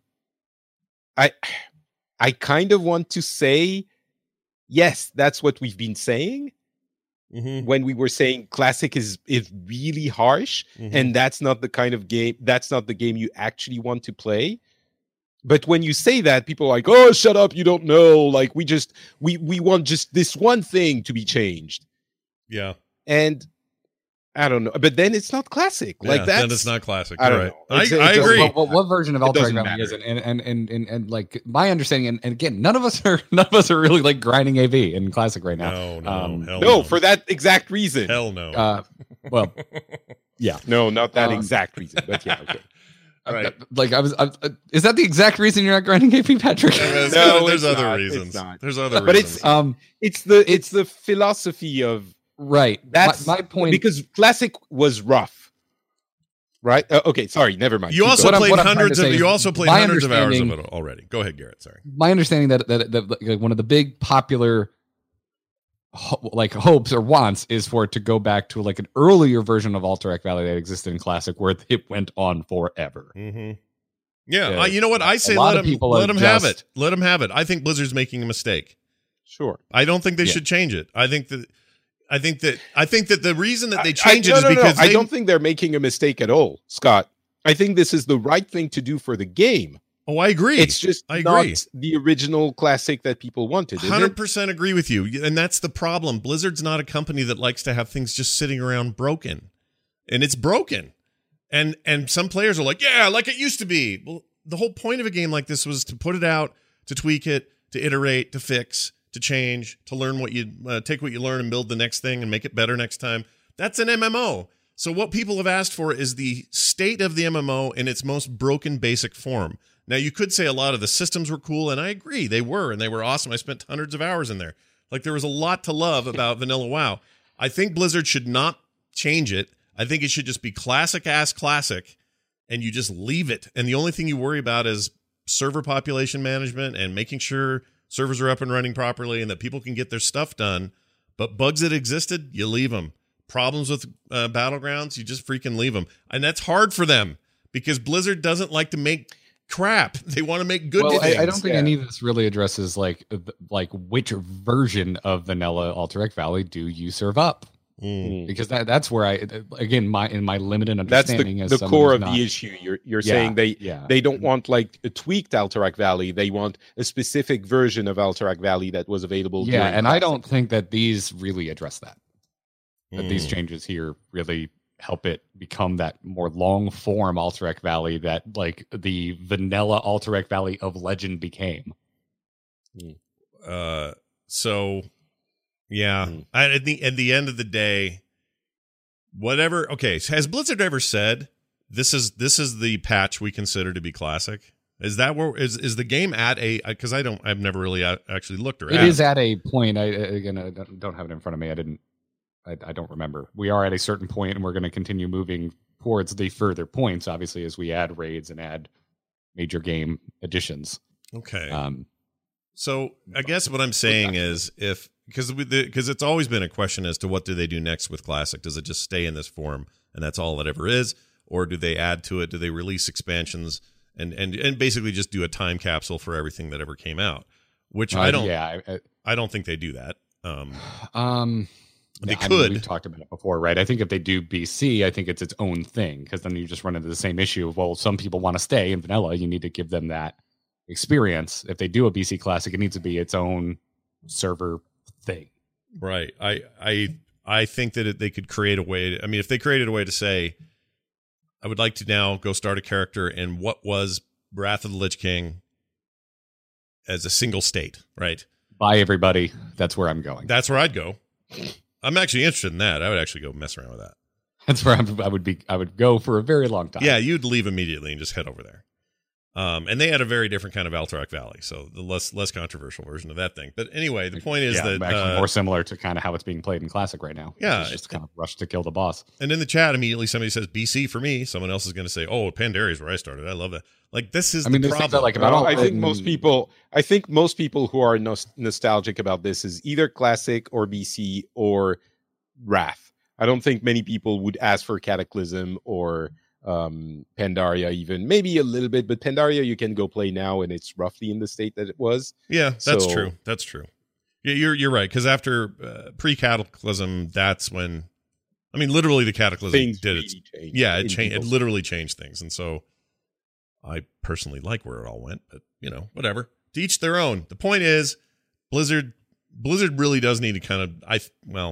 I I kind of want to say yes, that's what we've been saying Mhm. when we were saying classic is is really harsh, Mhm. and that's not the kind of game that's not the game you actually want to play. But when you say that, people are like, oh, shut up, you don't know, like we just we we want just this one thing to be changed. Yeah. And I don't know, but then it's not classic. Like yeah, that. then it's not classic. I don't You're know. right. I, It's- it I doesn't- agree. What, what, what version of It Alterac doesn't Valley matter. is it? And and, and and and like my understanding, and, and again, none of us are none of us are really like grinding A V in Classic right now. No, no, Um, hell No, no. for that exact reason. Hell no. Uh, well, yeah. No, not that Um, exact reason. But yeah, okay. Right. Uh, Like I was, I, uh, is that the exact reason you're not grinding A P, Patrick? Yeah, there's No, there's it's other not. It's reasons. not. There's other But it's- reasons. um, It's the it's the philosophy of right. that's my, my point. because classic was rough. Right? Uh, okay, sorry, never mind. you Keep also What I'm- played what I'm trying hundreds to of say you is also played my hundreds of hours of understanding- it already. Go ahead, Garrett. Sorry. my understanding that that, that like, one of the big popular ho- like hopes or wants is for it to go back to like an earlier version of Alterac Valley that existed in Classic, where it went on forever. Mm-hmm. Yeah, Yeah. I, you know what? I A say lot let of them people let are them have just- it. Let them have it. I think Blizzard's making a mistake. Sure. I don't think they Yeah. should change it. I think that I think that I think that the reason that they I- change I, it no, is no, no, because I they, don't think they're making a mistake at all, Scott. I think this is the right thing to do for the game. Oh, I agree. It's just I not agree. the original classic that people wanted. Is one hundred it? percent agree with you. And that's the problem. Blizzard's not a company that likes to have things just sitting around broken. And it's broken. And and some players are like, yeah, like it used to be. Well, the whole point of a game like this was to put it out, to tweak it, to iterate, to fix, to change, to learn what you uh, take what you learn and build the next thing and make it better next time. That's an M M O. So what people have asked for is the state of the M M O in its most broken basic form. Now, you could say a lot of the systems were cool, and I agree. They were, and they were awesome. I spent hundreds of hours in there. Like, there was a lot to love about Vanilla WoW. I think Blizzard should not change it. I think it should just be classic-ass classic, and you just leave it. And the only thing you worry about is server population management and making sure servers are up and running properly and that people can get their stuff done. But bugs that existed, you leave them. problems with uh, Battlegrounds, you just freaking leave them. And that's hard for them because Blizzard doesn't like to make crap. They want to make good well, things. I, I don't think Yeah. any of this really addresses like th- like which version of vanilla Alterac Valley do you serve up? Mm. Because that that's where I again my in my limited That's understanding the, as the someone core who's of not- the issue. You're you're Yeah, saying they yeah. they don't want like a tweaked Alterac Valley. They want a specific version of Alterac Valley that was available. Yeah, during and I Classic. don't think that these really address that. That these Mm. changes here really help it become that more long form Alterac Valley that like the vanilla Alterac Valley of Legend became. Uh, so yeah, Mm. I, at the at the end of the day, whatever. Okay, so has Blizzard ever said this is this is the patch we consider to be classic? Is that where is is the game at a? Because I don't, I've never really a- actually looked or It asked. is at a point. I again, I don't don't have it in front of me. I didn't. I, I don't remember. We are at a certain point, and we're going to continue moving towards the further points. Obviously, as we add raids and add major game additions. Okay. Um, So I guess what I'm saying is if because because it's always been a question as to what do they do next with Classic? Does it just stay in this form and that's all it ever is, or do they add to it? Do they release expansions and and and basically just do a time capsule for everything that ever came out? Which I uh, don't. Yeah. I, I don't think they do that. Um, I- um. They I mean, could. we've talked about it before, right? I think if they do B C, I think it's its own thing because then you just run into the same issue of, well, some people want to stay in vanilla. You need to give them that experience. If they do a B C Classic, it needs to be its own server thing. Right. I I I think that it, they could create a way. To, I mean, if they created a way to say, I would like to now go start a character in what was Wrath of the Lich King as a single state, right? Bye, everybody. That's where I'm going. That's where I'd go. I'm actually interested in that. I would actually go mess around with that. That's where I'm, I would be. I would go for a very long time. Yeah, you'd leave immediately and just head over there. Um, and they had a very different kind of Alterac Valley, so the less less controversial version of that thing. But anyway, the point is yeah, that actually uh, more similar to kind of how it's being played in Classic right now. Yeah, it's just kind of rush to kill the boss. and in the chat immediately somebody says B C for me. Someone else is going to say, "Oh, Pandaria is where I started." I love that. Like this is I mean, the there's things problem. I like about Well, all I of think it, most and- people. I think most people who are nos- nostalgic about this is either Classic or B C or Wrath. I don't think many people would ask for Cataclysm or um, Pandaria, even maybe a little bit. But Pandaria, you can go play now, and it's roughly in the state that it was. Yeah, that's So- true. That's true. Yeah, you're you're right. Because after uh, pre-Cataclysm, that's when, I mean, literally the Cataclysm Things did really its. changed. Yeah, it in changed. It people's- literally changed things, and so I personally like where it all went. But you know, whatever. To each their own. The point is, Blizzard Blizzard really does need to kind of I well.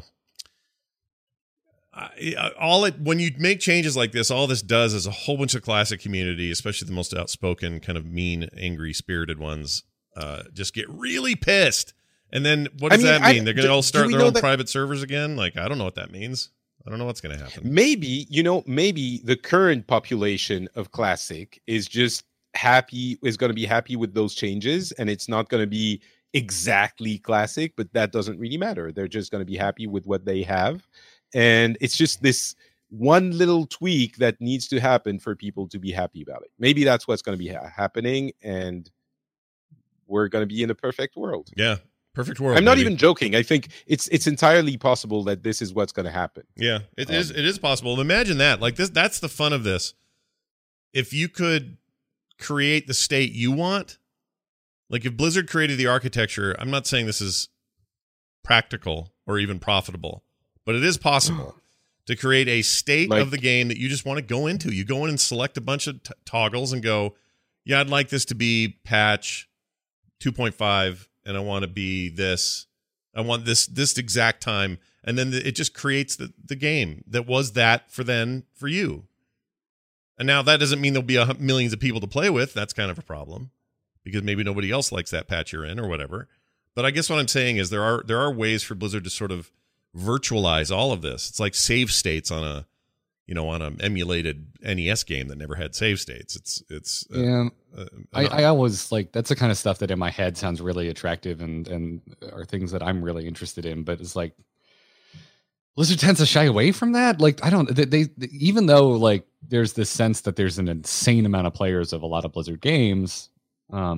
I, all it when you make changes like this, all this does is a whole bunch of Classic community, especially the most outspoken, kind of mean, angry, spirited ones, uh, just get really pissed. And then what I does mean, that I- mean? They're going to do- all do start we their know own that- private servers again? Like, I don't know what that means. I don't know what's going to happen. Maybe, you know, maybe the current population of Classic is just happy, is going to be happy with those changes, and it's not going to be exactly Classic, but that doesn't really matter. They're just going to be happy with what they have. And it's just this one little tweak that needs to happen for people to be happy about it. Maybe that's what's going to be ha- happening, and we're going to be in a perfect world. Yeah, perfect world. I'm not baby. even joking. I think it's it's entirely possible that this is what's going to happen. Yeah, it is. Um, It is possible. Imagine that. Like this. That's the fun of this. If you could create the state you want, like if Blizzard created the architecture, I'm not saying this is practical or even profitable, but it is possible to create a state Like- of the game that you just want to go into. You go in and select a bunch of t- toggles and go, yeah, I'd like this to be patch two point five, and I want to be this. I want this this exact time, and then the, it just creates the, the game that was that for then for you. And now that doesn't mean there'll be a, hu- millions of people to play with. That's kind of a problem because maybe nobody else likes that patch you're in or whatever. But I guess what I'm saying is there are there are ways for Blizzard to sort of virtualize all of this. It's like save states on a, you know, on an emulated N E S game that never had save states. It's it's. Uh, Yeah, uh, I, I always like that's the kind of stuff that in my head sounds really attractive and and are things that I'm really interested in. But it's like Blizzard tends to shy away from that. Like I don't. They, they even though like there's this sense that there's an insane amount of players of a lot of Blizzard games. Um,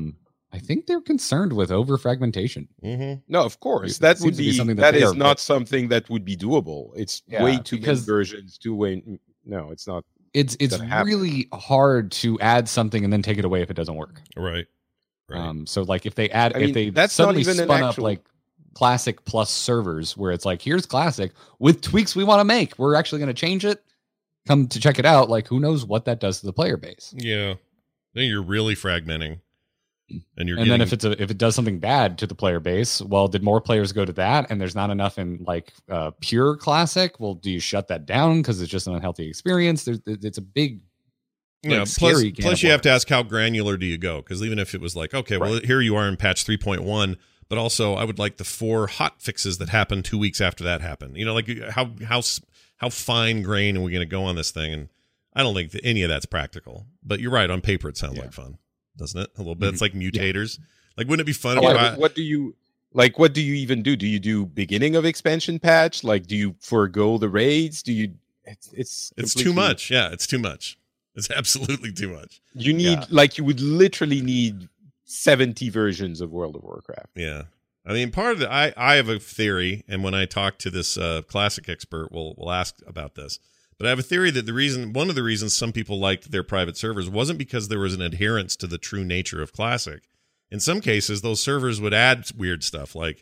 I think they're concerned with over fragmentation. Mm-hmm. No, of course. It That seems would to be be, something that that they is are- not something that would be doable. It's Yeah, way too many because- versions, too way no, it's not. It's it's Gonna happen. really hard to add something and then take it away if it doesn't work. Right. Right. Um, so like if they add, I if mean, they that's not suddenly even an spun up actual- like Classic plus servers where it's like, here's Classic with tweaks we want to make. We're actually going to change it. Come to check it out. Like, who knows what that does to the player base? yeah. Then you're really fragmenting, and you're And getting, then if it's a, if it does something bad to the player base, well, did more players go to that? And there's not enough in like uh, pure Classic. Well, do you shut that down because it's just an unhealthy experience? There's it's a big, yeah. like, Plus, scary can plus of you have to worms. ask how granular do you go? Because even if it was like, okay, well, here you are in patch three point one. But also, I would like the four hot fixes that happen two weeks after that happened. You know, like how how how fine grain are we going to go on this thing? And I don't think that any of that's practical. But you're right. On paper, it sounds Yeah. like fun, doesn't it? A little bit. Mhm. It's like mutators. Like, wouldn't it be fun? What, if I, what do you like? What do you even do? Do you do beginning of expansion patch? Like, do you forego the raids? Do you? It's it's, it's too completely- much. Yeah, it's too much. It's absolutely too much. You need Yeah. like you would literally need seventy versions of World of Warcraft. Yeah. I mean, part of the, I, I have a theory, and when I talk to this uh, Classic expert, we'll, we'll ask about this. But I have a theory that the reason, one of the reasons some people liked their private servers wasn't because there was an adherence to the true nature of Classic. In some cases, those servers would add weird stuff, like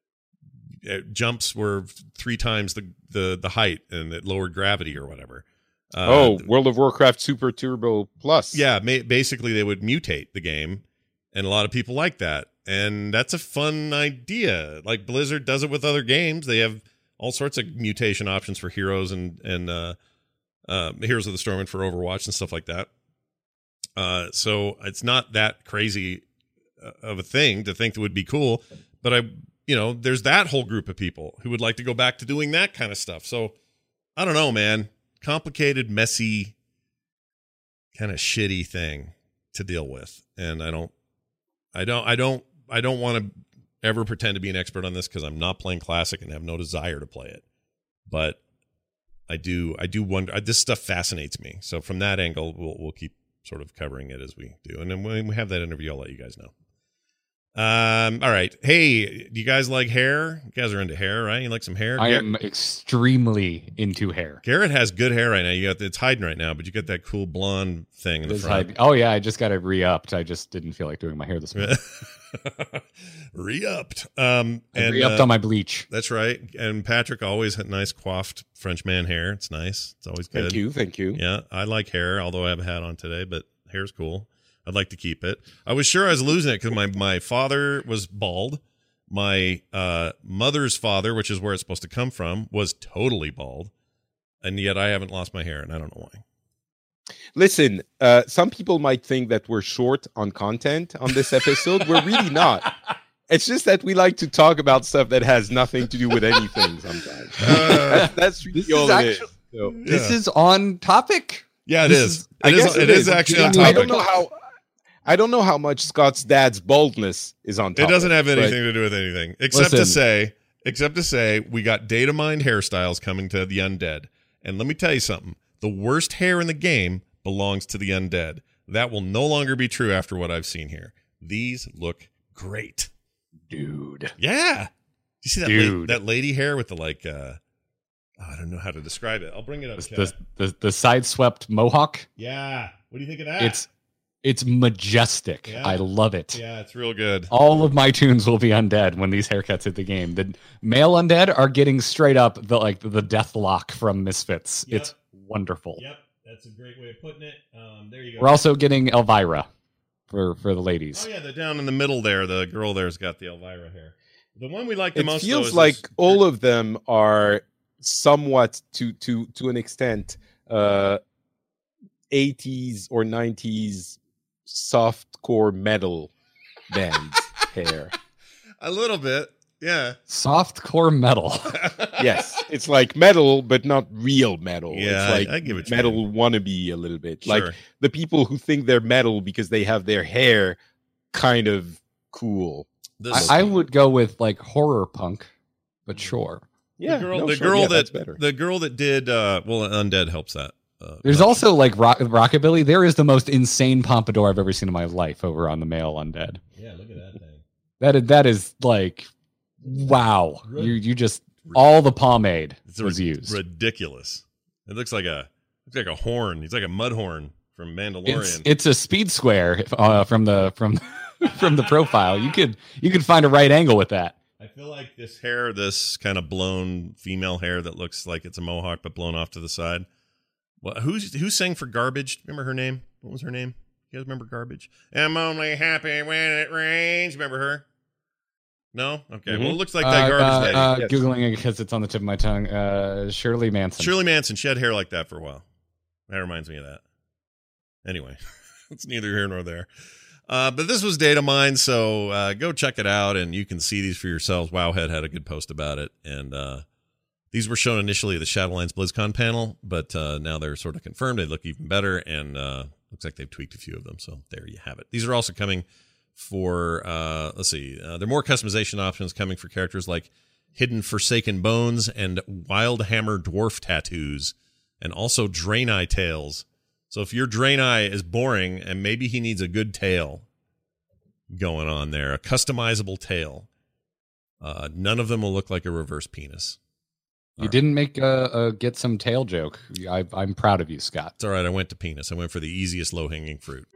uh, jumps were three times the, the, the height, and it lowered gravity or whatever. Uh, oh, World of Warcraft Super Turbo Plus. Yeah, ma- basically they would mutate the game, and a lot of people like that. And that's a fun idea. Like Blizzard does it with other games. They have all sorts of mutation options for heroes and and uh, uh, Heroes of the Storm and for Overwatch and stuff like that. Uh, so it's not that crazy of a thing to think that would be cool. But I, you know, there's that whole group of people who would like to go back to doing that kind of stuff. So I don't know, man. Complicated, messy, kind of shitty thing to deal with, and I don't, I don't, I don't. I don't want to ever pretend to be an expert on this because I'm not playing Classic and have no desire to play it. But I do, I do wonder. This stuff fascinates me. So from that angle, we'll we'll keep sort of covering it as we do. And then when we have that interview, I'll let you guys know. Um. All right. Hey, do you guys like hair? You guys are into hair, right? You like some hair? I Gar- am extremely into hair. Garrett has good hair right now. You got it's hiding right now, but you got that cool blonde thing in the It's front. like- oh yeah, I just got it re-upped. I just didn't feel like doing my hair this morning. Re-upped. Um, I and re-upped uh, on my bleach. That's right. And Patrick always had nice coiffed French man hair. It's nice. It's always good. Thank you, thank you. Yeah, I like hair, although I have a hat on today, but hair's cool. I'd like to keep it. I was sure I was losing it because my, my father was bald. My uh, mother's father, which is where it's supposed to come from, was totally bald. And yet I haven't lost my hair, and I don't know why. Listen, uh, some people might think that we're short on content on this episode. We're really not. It's just that we like to talk about stuff that has nothing to do with anything sometimes. Uh, that's, that's really this is all it is. actually- So, This Yeah. is on topic. Yeah, it This is. is- I It is, guess it is actually on I topic. don't know how. I don't know how much Scott's dad's baldness is on It topic. doesn't have but- anything to do with anything, except to Listen. say, except to say, we got data mined hairstyles coming to the undead. And let me tell you something: the worst hair in the game belongs to the undead. That will no longer be true after what I've seen here. These look great, Dude. yeah. You see that Dude. la- that lady hair with the like? uh oh, I don't know how to describe it. I'll bring it up. The, Kat. the, the, the side-swept mohawk. Yeah. What do you think of that? It's it's majestic. Yeah. I love it. yeah, it's real good. All of my tunes will be undead when these haircuts hit the game. The male undead are getting straight up the like the death lock from Misfits. Yep. It's wonderful. Yep, that's a great way of putting it. Um, there you go. We're also getting Elvira for for the ladies. Oh yeah, the down in the middle there, the girl there's got the Elvira hair. The one we like the It most though, feels is like this- all of them are somewhat to to to an extent uh eighties or nineties softcore metal band hair. a little bit. Yeah. Softcore metal. Yes, it's like metal, but not real metal. Yeah, it's like I, I give it metal wannabe a little bit. Sure. Like the people who think they're metal because they have their hair kind of cool. This, I, I would go with like horror punk, but sure. Yeah, the girl, no, the sure, girl yeah, that's that better. the girl that did uh well, Undead helps that. uh, There's much. also like rock, Rockabilly. There is the most insane pompadour I've ever seen in my life over on the Male Undead. Yeah, look at that thing. That is, that is like, wow. You you just all the pomade It's was ri- used. ridiculous. It looks like a looks like a horn. It's like a mud horn from Mandalorian. It's, it's a speed square uh, from the from from the profile. You could you could find a right angle with that. I feel like this hair, this kind of blown female hair that looks like it's a mohawk but blown off to the side. Well, who's who sang for Garbage? Remember her name? What was her name? You guys remember Garbage? I'm only happy when it rains. Remember her? No? Okay. Mm-hmm. Well, it looks like that Uh, Garbage uh, lady. uh, Yes. Googling it because it's on the tip of my tongue. Uh, Shirley Manson. Shirley Manson. She had hair like that for a while. That reminds me of that. Anyway, it's neither here nor there. Uh, but this was data mine, so uh, go check it out, and you can see these for yourselves. Wowhead had a good post about it, and uh, these were shown initially at the Shadowlands BlizzCon panel, but uh, now they're sort of confirmed. They look even better, and uh, looks like they've tweaked a few of them, so there you have it. These are also coming for, uh, let's see, uh, there are more customization options coming for characters like Hidden Forsaken Bones and Wildhammer Dwarf tattoos, and also Draenei tails. So if your Draenei is boring and maybe he needs a good tail going on there, a customizable tail, uh, none of them will look like a reverse penis. You didn't make a, a get some tail joke. I, I'm proud of you, Scott. It's all right. I went to penis. I went for the easiest low-hanging fruit.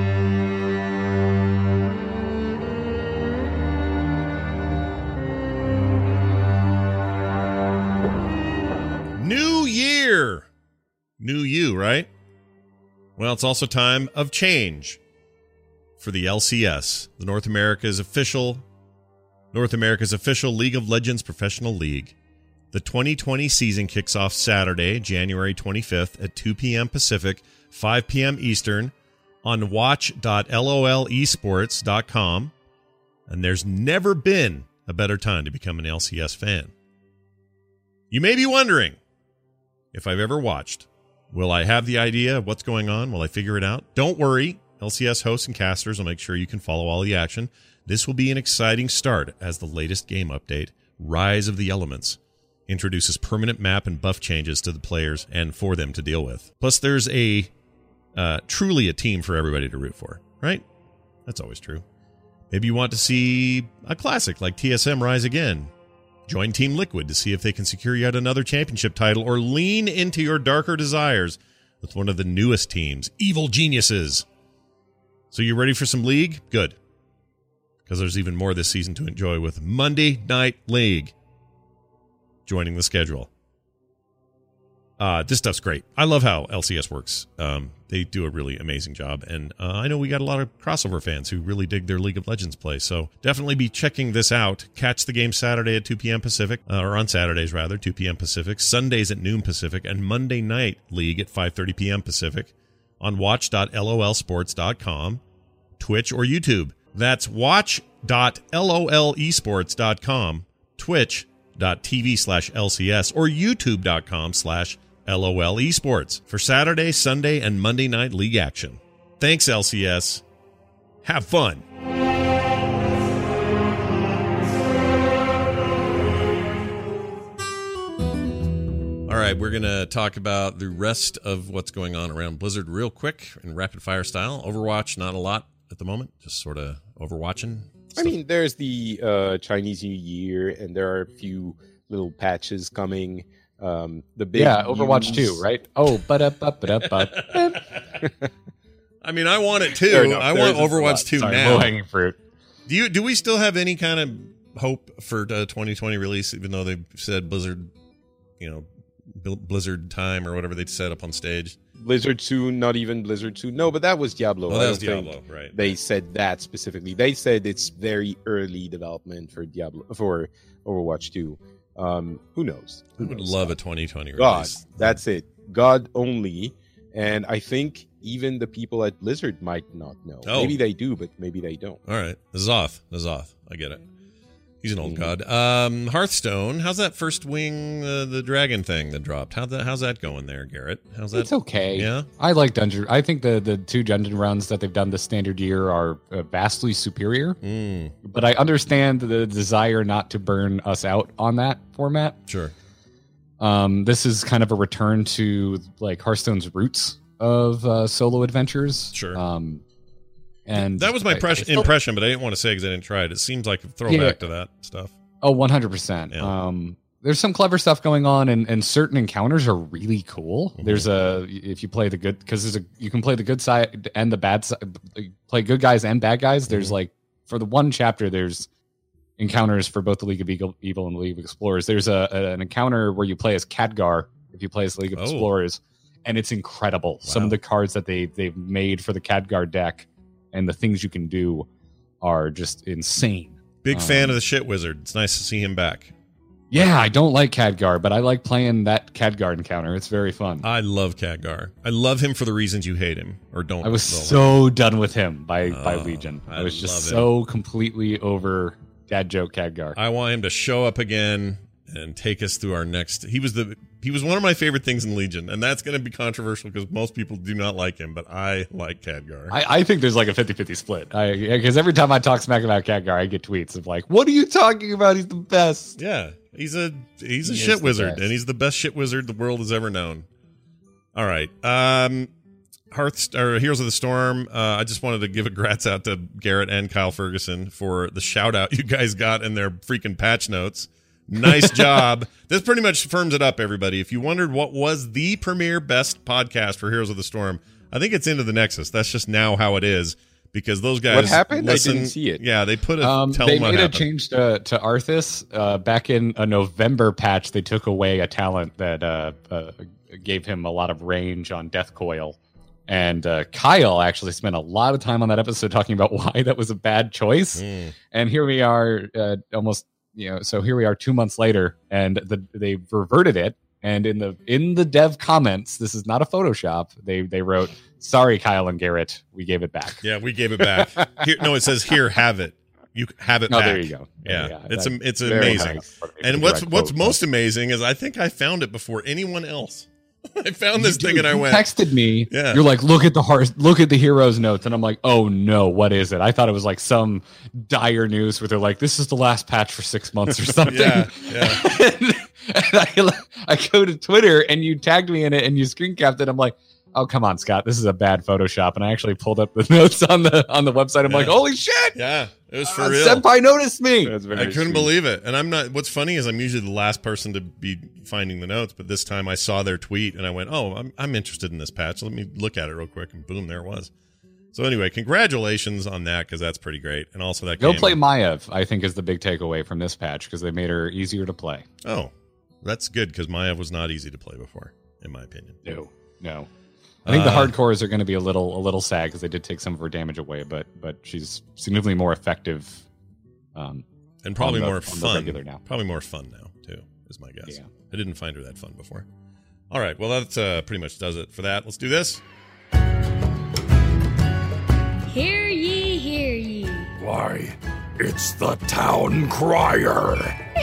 New year. New you, right? Well, it's also time of change for the L C S, the North America's official North America's official League of Legends professional league. The twenty twenty season kicks off Saturday, January twenty-fifth at two p.m. Pacific, five p.m. Eastern on watch dot lol esports dot com. And there's never been a better time to become an L C S fan. You may be wondering if I've ever watched. Will I have the idea of what's going on? Will I figure it out? Don't worry. L C S hosts and casters will make sure you can follow all the action. This will be an exciting start as the latest game update, Rise of the Elements, introduces permanent map and buff changes to the players and for them to deal with. Plus, there's a uh, truly a team for everybody to root for, right? That's always true. Maybe you want to see a classic like T S M Rise Again. Join Team Liquid to see if they can secure yet another championship title, or lean into your darker desires with one of the newest teams, Evil Geniuses. So you ready for some League? Good. Because there's even more this season to enjoy with Monday Night League joining the schedule. Uh, this stuff's great. I love how L C S works. Um, they do a really amazing job. And uh, I know we got a lot of crossover fans who really dig their League of Legends play. So definitely be checking this out. Catch the game Saturday at two p.m. Pacific, uh, or on Saturdays rather, two p.m. Pacific, Sundays at noon Pacific, and Monday Night League at five thirty p.m. Pacific on watch dot lol sports dot com, Twitch, or YouTube. That's watch dot lol esports dot com, twitch.tv slash LCS, or youtube.com slash LOL Esports for Saturday, Sunday, and Monday Night League action. Thanks, L C S. Have fun. All right, we're going to talk about the rest of what's going on around Blizzard real quick in rapid fire style. Overwatch, not a lot at the moment, just sort of overwatching. I mean, there's the uh, Chinese New Year, and there are a few little patches coming. Um, the big Yeah, Overwatch news- two, right? Oh, but up, up, but up, up. I mean, I want it Fair too. enough. I There's want a lot. Overwatch two Sorry, now. low hanging fruit. Do you? Do we still have any kind of hope for the twenty twenty release, even though they said Blizzard, you know, Blizzard time or whatever they said up on stage? Blizzard two, not even Blizzard two. No, but that was Diablo. Oh, I that was don't think Diablo, right? They said that specifically. They said it's very early development for Diablo for Overwatch two. Um, who knows? I Who would knows? love a twenty twenty God, release. that's it. God only. And I think even the people at Blizzard might not know. Oh. Maybe they do, but maybe they don't. All right, Zoth, Zoth. I get it. He's an old Mhm. god. Um, Hearthstone. How's that first wing, uh, the dragon thing that dropped? How that? How's that going there, Garrett? How's that? It's okay. Yeah. I like dungeon. I think the the two dungeon runs that they've done this standard year are uh, vastly superior. Mm, But I understand the desire not to burn us out on that format. sure. Um, this is kind of a return to like Hearthstone's roots of uh, solo adventures. Sure. Um, and that was my I- impression, I felt- impression, but I didn't want to say because I didn't try it. It seems like a throwback Yeah. to that stuff. Oh, one hundred percent. Yeah. Um, there's some clever stuff going on, and, and certain encounters are really cool. Mhm. There's a if you play the good because there's a you can play the good side and the bad side. Play good guys and bad guys. There's Mhm. like for the one chapter, there's encounters for both the League of Evil, Evil and the League of Explorers. There's a, a an encounter where you play as Khadgar if you play as League of Oh. Explorers, and it's incredible. Some Wow. of the cards that they they've made for the Khadgar deck and the things you can do are just insane. Big fan Um, of the shit wizard. It's nice to see him back. Yeah, I don't like Khadgar, but I like playing that Khadgar encounter. It's very fun. I love Khadgar. I love him for the reasons you hate him or don't. I was love him. so done with him by, by Oh, Legion. I, I was just love so completely over dad joke Khadgar. I want him to show up again and take us through our next. He was the he was one of my favorite things in Legion, and that's going to be controversial because most people do not like him, but I like Khadgar. I, I think there's like a fifty-fifty split. Because every time I talk smack about Khadgar, I get tweets of like, what are you talking about? He's the best. Yeah, he's a he's a He is shit the wizard, best. and he's the best shit wizard the world has ever known. All right, um, Hearth or Heroes of the Storm. Uh, I just wanted to give a grats out to Garrett and Kyle Ferguson for the shout out you guys got in their freaking patch notes. Nice job. This pretty much firms it up, everybody. If you wondered what was the premier best podcast for Heroes of the Storm, I think it's Into the Nexus. That's just now how it is because those guys. What happened? I listen- didn't see it. Yeah, they put a Um, tell they them what made a happened. change to, to Arthas. Uh, back in a November patch, they took away a talent that uh, uh, gave him a lot of range on Death Coil. And uh, Kyle actually spent a lot of time on that episode talking about why that was a bad choice. Mm. And here we are, uh, almost, you know, so here we are two months later, and the, they reverted it. And in the in the dev comments, this is not a Photoshop. They they wrote, "Sorry, Kyle and Garrett, we gave it back." Yeah, we gave it back. Here, no, it says here, have it. You have it Oh, back. there you go. Yeah, it's that- am- it's very amazing. nice. And what's Direct what's quote. most amazing is I think I found it before anyone else. I found this You- thing and I you went, texted me. Yeah. You're like, look at the heart, look at the heroes notes, and I'm like, oh no, what is it? I thought it was like some dire news where they're like, this is the last patch for six months or something. yeah, yeah. and, and I, I go to Twitter and you tagged me in it and you screen capped it. I'm like, oh come on, Scott, this is a bad Photoshop. And I actually pulled up the notes on the on the website. I'm like, Yeah. holy shit, Yeah, it was for uh, real. Senpai noticed me. That's very I couldn't sweet. believe it. And I'm not, what's funny is I'm usually the last person to be finding the notes, but this time I saw their tweet and I went, oh, I'm, I'm interested in this patch. Let me look at it real quick. And boom, there it was. So anyway, congratulations on that because that's pretty great. And also that Go game. play Maiev, I think, is the big takeaway from this patch because they made her easier to play. Oh, that's good because Maiev was not easy to play before, in my opinion. No, no. I think the Uh, hardcores are going to be a little a little sad because they did take some of her damage away, but but she's significantly more effective. Um, And probably on the- more on the fun. regular now. Probably more fun now, too, is my guess. Yeah. I didn't find her that fun before. All right, well, that uh, pretty much does it for that. Let's do this. Hear ye, hear ye. Why, it's the town crier.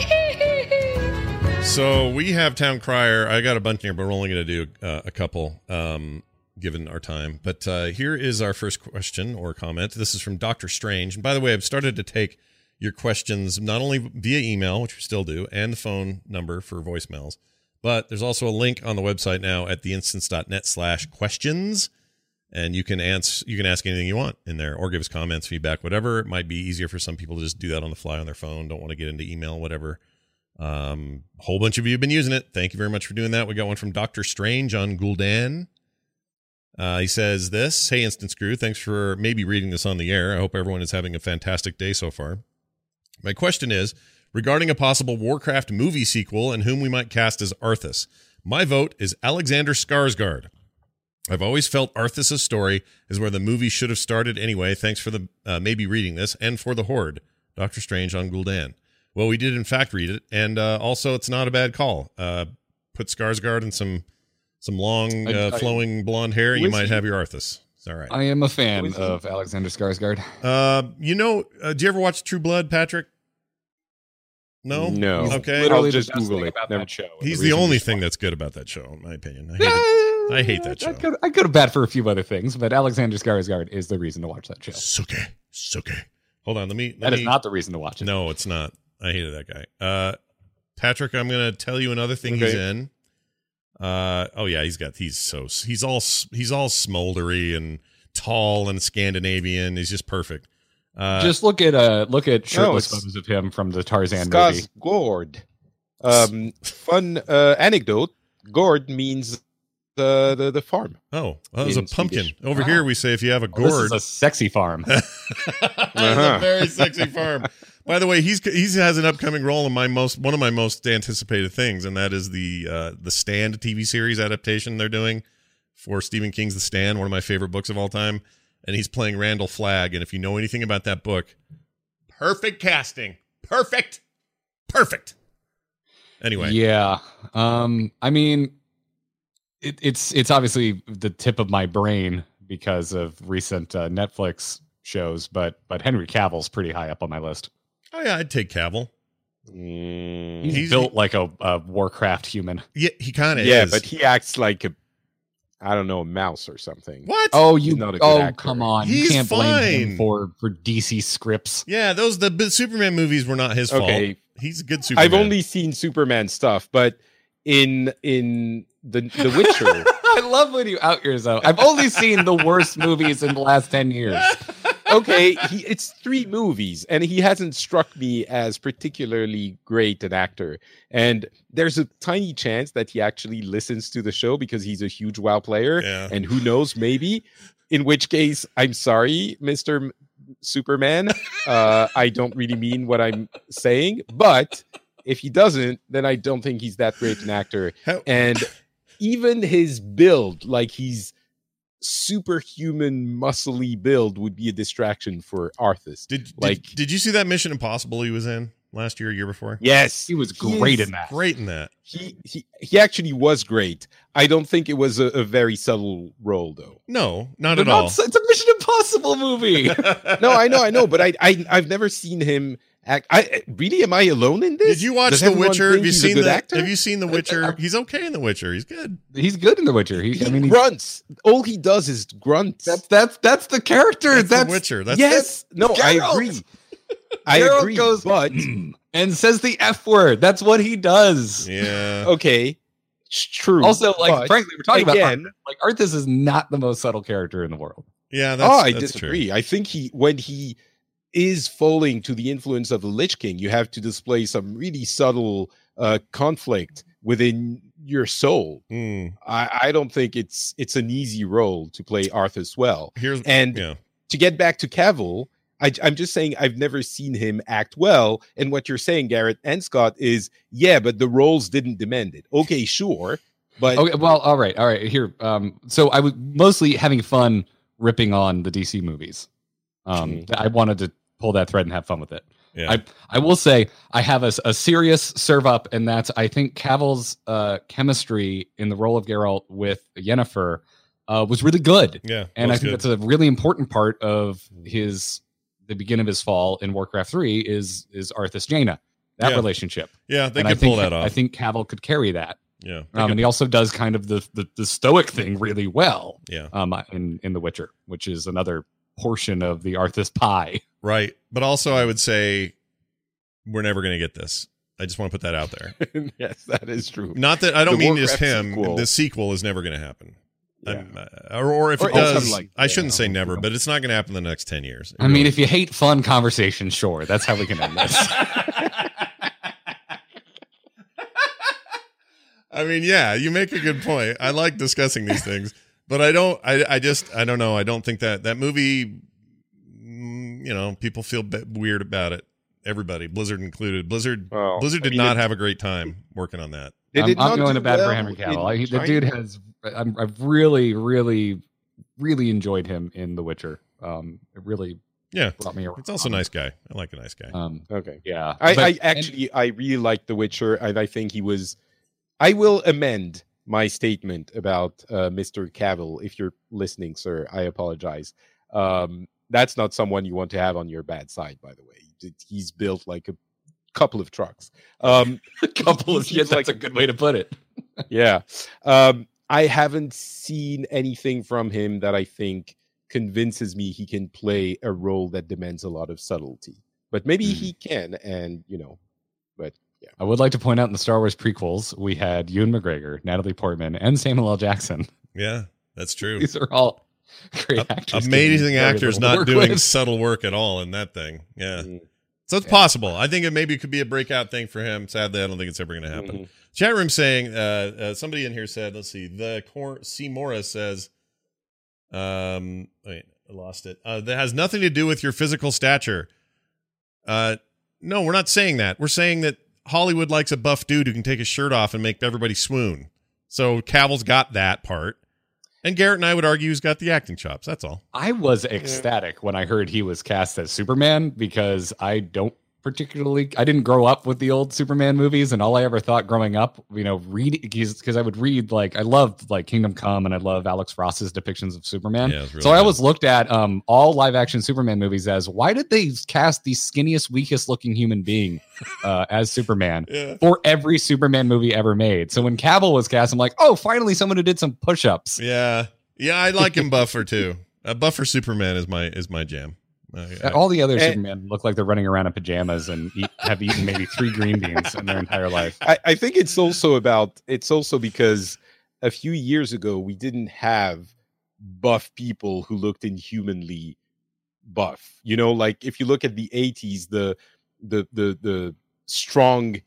So we have Town Crier. I got a bunch here, but we're only going to do uh, a couple, um, given our time. But uh, here is our first question or comment. This is from Doctor Strange. And by the way, I've started to take your questions not only via email, which we still do, and the phone number for voicemails, but there's also a link on the website now at theinstance.net slash questions. And you can answer, you can ask anything you want in there or give us comments, feedback, whatever. It might be easier for some people to just do that on the fly on their phone. Don't want to get into email, whatever. Um, a whole bunch of you have been using it. Thank you very much for doing that. We got one from Doctor Strange on Gul'dan. Uh, he says this, hey, Instant Screw, thanks for maybe reading this on the air. I hope everyone is having a fantastic day so far. My question is, regarding a possible Warcraft movie sequel and whom we might cast as Arthas. My vote is Alexander Skarsgård. I've always felt Arthas' story is where the movie should have started anyway. Thanks for the uh, maybe reading this, and for the Horde. Doctor Strange on Gul'dan. Well, we did in fact read it, and uh, also it's not a bad call. Uh, put Skarsgård in some some long, I- uh, I- flowing blonde hair, and you Who is might he? have your Arthas. It's all right. I am a fan Who is he? of Alexander Skarsgård. Uh, you know, uh, do you ever watch True Blood, Patrick? No? No. He's Okay. literally I'll just the best Google thing it. about Never- that show. He's The the reason only we thing watch that's good about that show, in my opinion. I hate it. I hate that show. I could, I could have bad for a few other things, but Alexander Skarsgård is the reason to watch that show. Suke, suke. Hold on, let me. Let That me, is not the reason to watch it. No, it's not. I hated that guy. Uh, Patrick, I'm going to tell you another thing he's Okay. in. Uh, oh yeah, he's got he's so he's all he's all smoldery and tall and Scandinavian. He's just perfect. Uh, Just look at uh look at shirtless it's- photos of him from the Tarzan movie. Skarsgård. Um, fun uh, anecdote. Gord means the the, the farm. oh, that was a in pumpkin. Swedish. Over Wow. here we say if you have a Oh, this gourd. is a sexy farm. It's a Uh-huh. very sexy farm. By the way, he's he has an upcoming role in my most one of my most anticipated things, and that is the uh, the Stand T V series adaptation they're doing for Stephen King's The Stand, one of my favorite books of all time. And he's playing Randall Flagg. And if you know anything about that book, perfect casting, perfect, perfect. Anyway, Yeah. Um, I mean, it, it's it's obviously the tip of my brain because of recent uh, Netflix shows, but but Henry Cavill's pretty high up on my list. oh yeah, I'd take Cavill. Mm, He's, He's- built like a, a Warcraft human. Yeah, he kind of yeah, is. but he acts like a, I don't know, a mouse or something. what? Oh, He's you! not a good Oh, actor. come on! He's you can't blame fine. him for for D C scripts. Yeah, those the b- Superman movies were not his Okay. fault. He's a good Superman. I've only seen Superman stuff, but in in the The Witcher, I love when you out yourself. I've only seen the worst movies in the last ten years. okay, he, it's three movies, and he hasn't struck me as particularly great an actor. And there's a tiny chance that he actually listens to the show because he's a huge WoW player, Yeah. and who knows, maybe. In which case, I'm sorry, Mister M- Superman. Uh, I don't really mean what I'm saying, but if he doesn't, then I don't think he's that great an actor. How- And even his build, like he's superhuman muscly build, would be a distraction for Arthas. Did, did like- did you see that Mission Impossible he was in last year, year before? Yes, He was he great is- in that. Great in that. He, he he actually was great. I don't think it was a, a very subtle role, though. No, not They're at not- all. It's a Mission Impossible movie. No, I know, I know, but I, I I've never seen him act. I really am I alone in this? Did you watch Does The everyone Witcher? think Have you he's a seen good the actor? Have you seen The Witcher? He's okay in The Witcher. He's good. He's good in The Witcher. He, He I mean, he, grunts. All he does is grunt. that's that's that's the character. That's, That's, The Witcher. That's yes, no, I Geralt. agree. I Geralt agree, goes, but and says the F word. That's what he does. yeah. okay, it's true. Also, like but frankly, we're talking again, about Arthas. Like Arthas is not the most subtle character in the world. Yeah, that's, oh, I that's disagree. true. I think he when he is falling to the influence of the Lich King, you have to display some really subtle uh, conflict within your soul. Mm. I, I don't think it's it's an easy role to play Arthas well. Here's And yeah. to get back to Cavill, I, I'm just saying I've never seen him act well. And what you're saying, Garrett and Scott, is yeah, but the roles didn't demand it. Okay, sure, but Okay, well, all right, all right. Here, um, so I was mostly having fun ripping on the D C movies. Um, Mhm. I wanted to pull that thread and have fun with it. Yeah. I I will say I have a, a serious serve up, and that's I think Cavill's uh, chemistry in the role of Geralt with Yennefer uh, was really good, yeah. and I looks think good. that's a really important part of his the beginning of his fall in Warcraft three is is Arthas Jaina, that Yeah. relationship. yeah, they and could I think, pull that off. I think Cavill could carry that. yeah. they Um, could- and he also does kind of the, the the stoic thing really well. yeah. Um, in in The Witcher, which is another portion of the Arthas pie. Right. But also I would say we're never going to get this. I just want to put that out there. yes, that is true. Not that I don't The mean just Warcraft him. sequel. The sequel is never going to happen. Yeah. I'm, uh, or, or if Or it it's does, unlikely. I shouldn't say Yeah. never, but it's not going to happen in the next ten years. It I mean, really- if you hate fun conversation, sure, that's how we can end this. I mean, yeah, you make a good point. I like discussing these things, but I don't. I, I just, I don't know. I don't think that that movie. mm, You know, people feel be- weird about it. Everybody, Blizzard included. Blizzard, Well, Blizzard I did mean, not it- have a great time working on that. They I'm, did I'm not going do to bat well for Henry Cavill. I, in the dude China. has. I'm, I've really, really, really enjoyed him in The Witcher. Um, it really Yeah, brought me around. it's also a nice guy. I like a nice guy. Um, Okay. yeah, I, But- I and- actually I really like The Witcher, and I think he was. I will amend my statement about uh, Mister Cavill. If you're listening, sir, I apologize. Um, that's not someone you want to have on your bad side, by the way. He's built like a couple of trucks. Um, a couple of he years. seems That's like- a good way to put it. yeah. Um, I haven't seen anything from him that I think convinces me he can play a role that demands a lot of subtlety. But maybe Mhm. he can, and you know, but I would like to point out in the Star Wars prequels, we had Ewan McGregor, Natalie Portman, and Samuel L. Jackson. Yeah, that's true. These are all great actors. Amazing actors not doing with. subtle work at all in that thing. Yeah. Mhm. So it's Yeah. possible. I think it maybe could be a breakout thing for him. Sadly, I don't think it's ever going to happen. Mhm. Chat room saying, uh, uh, somebody in here said, let's see, the Cor- C. Morris says, um, wait, I lost it. Uh, that has nothing to do with your physical stature. Uh, no, we're not saying that. We're saying that Hollywood likes a buff dude who can take his shirt off and make everybody swoon. So Cavill's got that part. And Garrett and I would argue he's got the acting chops. That's all. I was ecstatic when I heard he was cast as Superman because I don't particularly, I didn't grow up with the old Superman movies, and all I ever thought growing up, you know, read because I would read like I loved like Kingdom Come, and I love Alex Ross's depictions of Superman. Yeah, it was really so I good. always looked at um, all live action Superman movies as why did they cast the skinniest, weakest looking human being uh, as Superman Yeah. for every Superman movie ever made? So when Cavill was cast, I'm like, oh, finally someone who did some push-ups. Yeah. Yeah, I like him buffer too. A buffer Superman is my is my jam. I, I, All the other And- Supermen look like they're running around in pajamas and eat, have eaten maybe three green beans in their entire life. I, I think it's also about it's also because a few years ago we didn't have buff people who looked inhumanly buff. You know, like if you look at the eighties, the the the the strong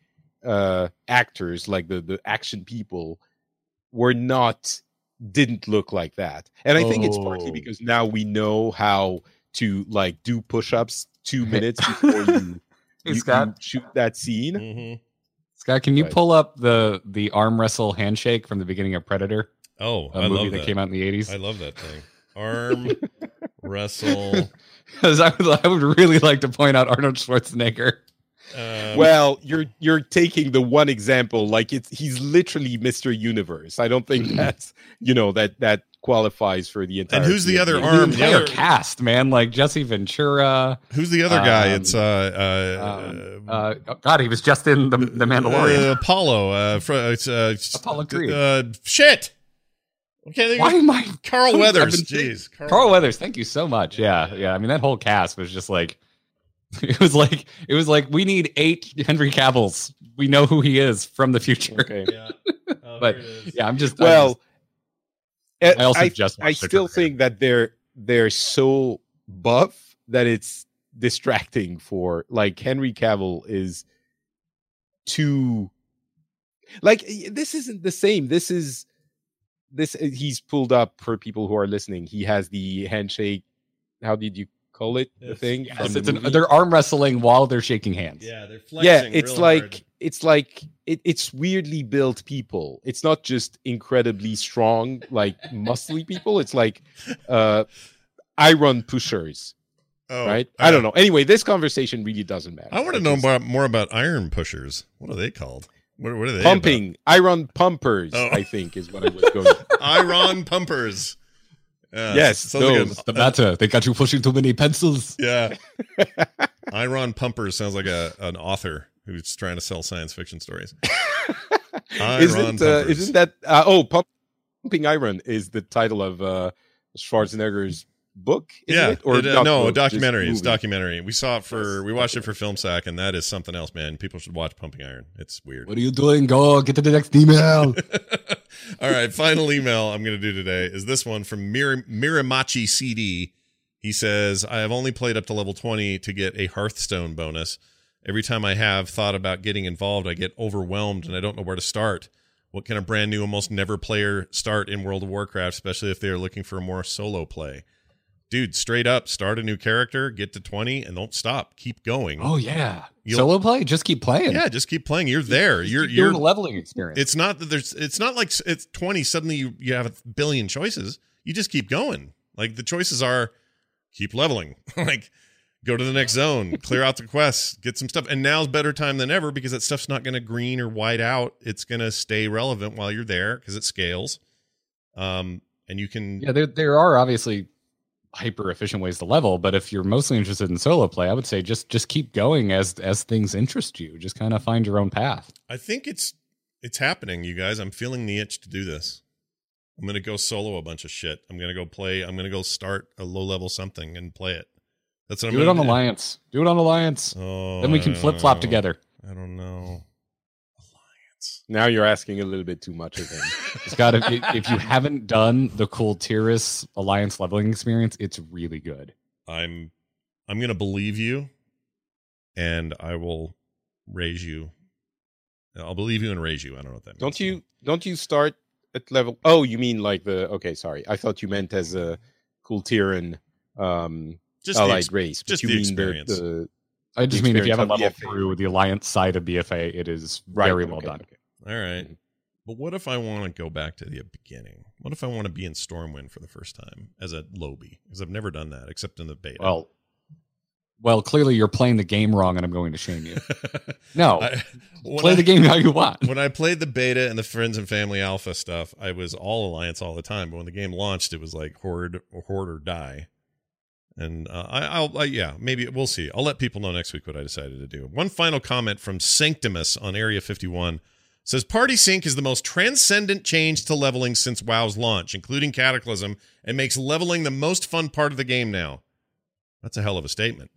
uh actors, like the the action people, were not didn't look like that. And I think it's partly Oh. because now we know how to like do push-ups two minutes before you, Hey, you, Scott. you shoot that scene. Mhm. Scott, can you Right. pull up the the arm wrestle handshake from the beginning of Predator, Oh, a I movie love that, that. came out in the eighties? I love that thing. Arm wrestle. Because I would, I would really like to point out Arnold Schwarzenegger. Um, Well, you're you're taking the one example like it's he's literally Mister Universe. I don't think that's you know that that qualifies for the entire. and who's the other movie. arm? The The entire other, cast, man, like Jesse Ventura. who's the other guy? Um, It's uh Um, uh, uh, oh, God, he was just in the the Mandalorian. uh, Apollo. Uh, fr- it's uh, Apollo Creed. Uh, shit. Okay, Why am I? Carl I've Weathers. been thinking- Jeez, Carl Weathers, thank you so much. Yeah, yeah. I mean, that whole cast was just like, it was like, it was like, we need eight Henry Cavills. We know who he is from the future. Okay. Yeah. Oh, But, here it is. Yeah, I'm just. I'm Well, just- eh, I also I, just I watched the still trailer. think that they're they're so buff that it's distracting for like Henry Cavill is too like y- this isn't the same. This is this he's pulled up for people who are listening. He has the handshake. How did you call it? The Yes. thing. Yes, from the it's an, movie? they're arm wrestling while they're shaking hands. Yeah, they're flexing. Yeah, it's real like hard. it's like it, it's weirdly built people. It's not just incredibly strong, like muscly people. It's like uh iron pushers, Oh, right? uh, I don't know. Anyway, this conversation really doesn't matter. I want to It's know just more, more about iron pushers. What are they called? What, what are they? pumping iron pumpers. Oh. I think is what I was going. For. about? Iron pumpers. Yeah, Yes, sounds like those. a- The matter? They got you pushing too many pencils. Yeah. Iron Pumpers sounds like a an author who's trying to sell science fiction stories. Iron isn't uh, Pumpers. isn't that uh, oh pump, pumping iron is the title of uh Schwarzenegger's book? Isn't Yeah, it? Or it, uh, not no, book, just documentary. It's movie? documentary. We saw it for Yes. we watched it for Film Sack, and that is something else, man. People should watch Pumping Iron. It's weird. What are you doing? Go get to the next email. All right, final email I'm going to do today is this one from Mir- Miramachi C D. He says, I have only played up to level twenty to get a Hearthstone bonus. Every time I have thought about getting involved, I get overwhelmed and I don't know where to start. What can a brand new, almost never player start in World of Warcraft, especially if they are looking for a more solo play? Dude, straight up, start a new character, get to twenty, and don't stop. Keep going. Oh yeah, You'll- solo play. Just keep playing. Yeah, just keep playing. You're there. Just You're keep you're doing a leveling experience. It's not that there's. It's not like s- it's twenty. Suddenly you you have a billion choices. You just keep going. Like the choices are, keep leveling. Like go to the next zone, clear out the quests, get some stuff. And now's better time than ever because that stuff's not going to green or white out. It's going to stay relevant while you're there because it scales. Um, and you can. yeah, there there are obviously hyper efficient ways to level, but if you're mostly interested in solo play, I would say just just keep going as as things interest you. Just kind of find your own path. I think it's it's happening, you guys. I'm feeling the itch to do this. I'm gonna go solo a bunch of shit. I'm gonna go play. I'm gonna go start a low level something and play it. That's what Do I'm it on gonna do. Alliance. Do it on Alliance. Oh, Then we I can don't flip flop know. together. I don't know. Now you're asking a little bit too much of him. It's got to. If you haven't done the cool Tiras Alliance leveling experience, it's really good. I'm I'm gonna believe you, and I will raise you. I'll believe you and raise you. I don't know what that means. Don't you don't you start at level? Oh, you mean like the? Okay, sorry. I thought you meant as a cool Tiran um, just the allied ex- race. But just you the mean experience. The, the, I just the mean if you experience haven't of leveled B F A. through the Alliance side of B F A, it is right, very well okay, done. okay. All right. But what if I want to go back to the beginning? What if I want to be in Stormwind for the first time as a Lobie? Because I've never done that except in the beta. Well, well, clearly you're playing the game wrong, and I'm going to shame you. No, I, play I, the game how you want. When I played the beta and the Friends and Family Alpha stuff, I was all Alliance all the time. But when the game launched, it was like Horde or Horde or die. And uh, I, I'll, I, yeah, maybe we'll see. I'll let people know next week what I decided to do. One final comment from Sanctimus on Area fifty-one says, Party Sync is the most transcendent change to leveling since WoW's launch, including Cataclysm, and makes leveling the most fun part of the game now. That's a hell of a statement.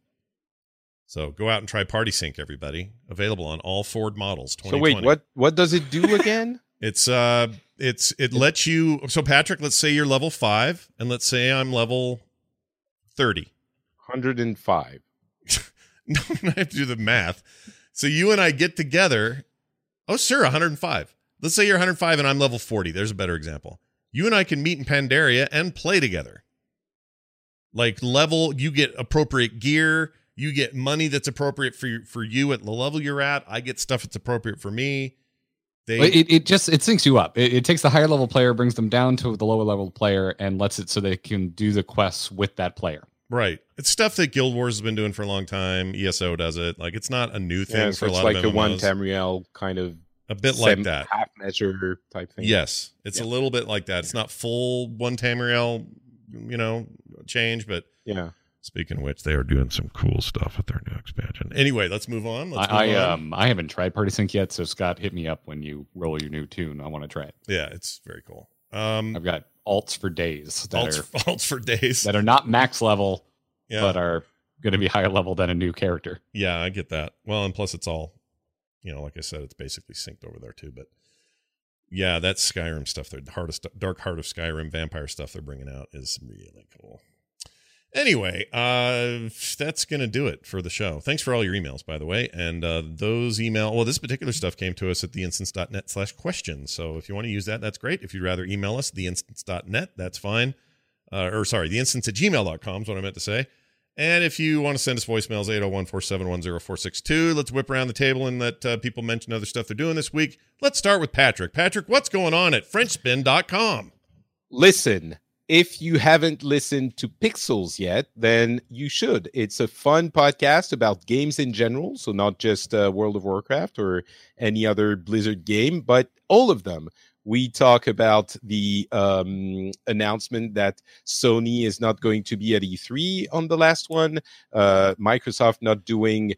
So go out and try Party Sync, everybody. Available on all Ford models. So wait, what what does it do again? It's uh, it's it lets you. So Patrick, let's say you're level five, and let's say I'm level thirty. one hundred five. No, I have to do the math. So you and I get together. Oh, sure, one hundred five. Let's say you're one hundred five and I'm level forty. There's a better example. You and I can meet in Pandaria and play together. Like level, you get appropriate gear. You get money that's appropriate for you, for you at the level you're at. I get stuff that's appropriate for me. They, Well, it, it just it syncs you up. It, it takes the higher level player, brings them down to the lower level player, and lets it so they can do the quests with that player. Right. It's stuff that Guild Wars has been doing for a long time. E S O does it. Like, it's not a new thing Yeah, so for a it's lot like of the M M Os. one Tamriel kind of A bit sem- like that. half measure type thing. Yes. It's Yeah. a little bit like that. It's not full one Tamriel, you know, change, but Yeah. speaking of which, they are doing some cool stuff with their new expansion. Anyway, let's move on. Let's I, move I on. um I haven't tried Party Sync yet, so Scott, hit me up when you roll your new tune. I want to try it. Yeah, it's very cool. Um, I've got alts for days that alts, are alts for days. that are not max level, Yeah. but are going to be higher level than a new character. Yeah, I get that. Well, and plus it's all, you know, like I said, it's basically synced over there too. But yeah, that Skyrim stuff, the hardest, Dark Heart of Skyrim vampire stuff they're bringing out is really cool. Anyway, uh, that's going to do it for the show. Thanks for all your emails, by the way. And uh, those email, well, this particular stuff came to us at theinstance.net slash questions. So if you want to use that, that's great. If you'd rather email us, theinstance.net, that's fine. Uh, or sorry, theinstance at gmail dot com is what I meant to say. And if you want to send us voicemails, eight oh one, four seven one, oh four six two. Let's whip around the table and let uh, people mention other stuff they're doing this week. Let's start with Patrick. Patrick, what's going on at french spin dot com? Listen, if you haven't listened to Pixels yet, then you should. It's a fun podcast about games in general, so not just uh, World of Warcraft or any other Blizzard game, but all of them. We talk about the um, announcement that Sony is not going to be at E three on the last one, uh, Microsoft not doing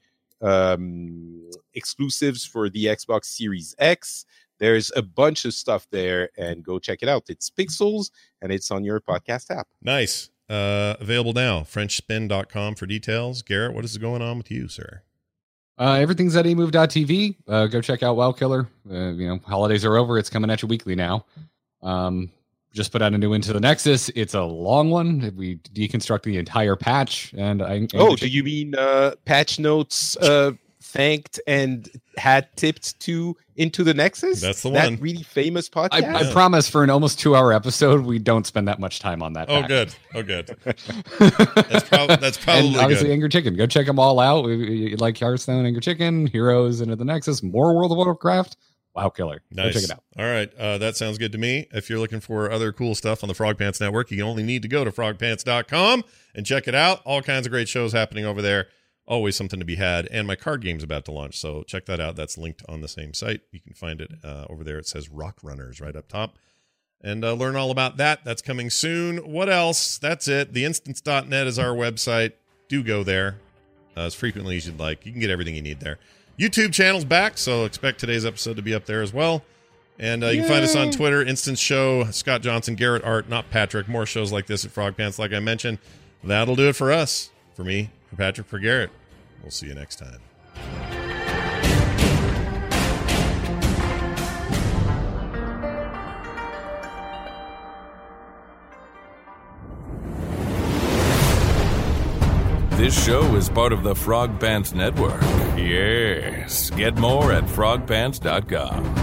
um, exclusives for the Xbox Series X. There's a bunch of stuff there, and go check it out. It's Pixels, and it's on your podcast app. Nice. Uh, available now. french spin dot com for details. Garrett, what is going on with you, sir? Uh, everything's at emove dot t v. Uh, go check out WoW Killer. Uh, you know, holidays are over. It's coming at you weekly now. Um, just put out a new Into the Nexus. It's a long one. We deconstruct the entire patch. And I Oh, do you mean uh, patch notes uh, thanked and had tipped to Into the Nexus? That's the that one. really famous podcast. I, I promise for an almost two hour episode, we don't spend that much time on that. Oh, patch. good. Oh, good. That's, prob- that's probably and obviously good. Angry Chicken. Go check them all out. We, we, like Hearthstone, Angry Chicken, Heroes, Into the Nexus, more World of Warcraft. WoW Killer. Nice. Go check it out. All right. Uh, that sounds good to me. If you're looking for other cool stuff on the Frog Pants Network, you only need to go to frog pants dot com and check it out. All kinds of great shows happening over there. Always something to be had. And my card game's about to launch, so check that out. That's linked on the same site. You can find it uh, over there. It says Rock Runners right up top. And uh, learn all about that. That's coming soon. What else? That's it. the instance dot net is our website. Do go there uh, as frequently as you'd like. You can get everything you need there. YouTube channel's back, so expect today's episode to be up there as well. And uh, you can find us on Twitter, Instance Show, Scott Johnson, Garrett Art, not Patrick. More shows like this at Frog Pants, like I mentioned. That'll do it for us. For me, for Patrick, for Garrett. We'll see you next time. This show is part of the Frog Pants Network. Yes. Get more at frog pants dot com.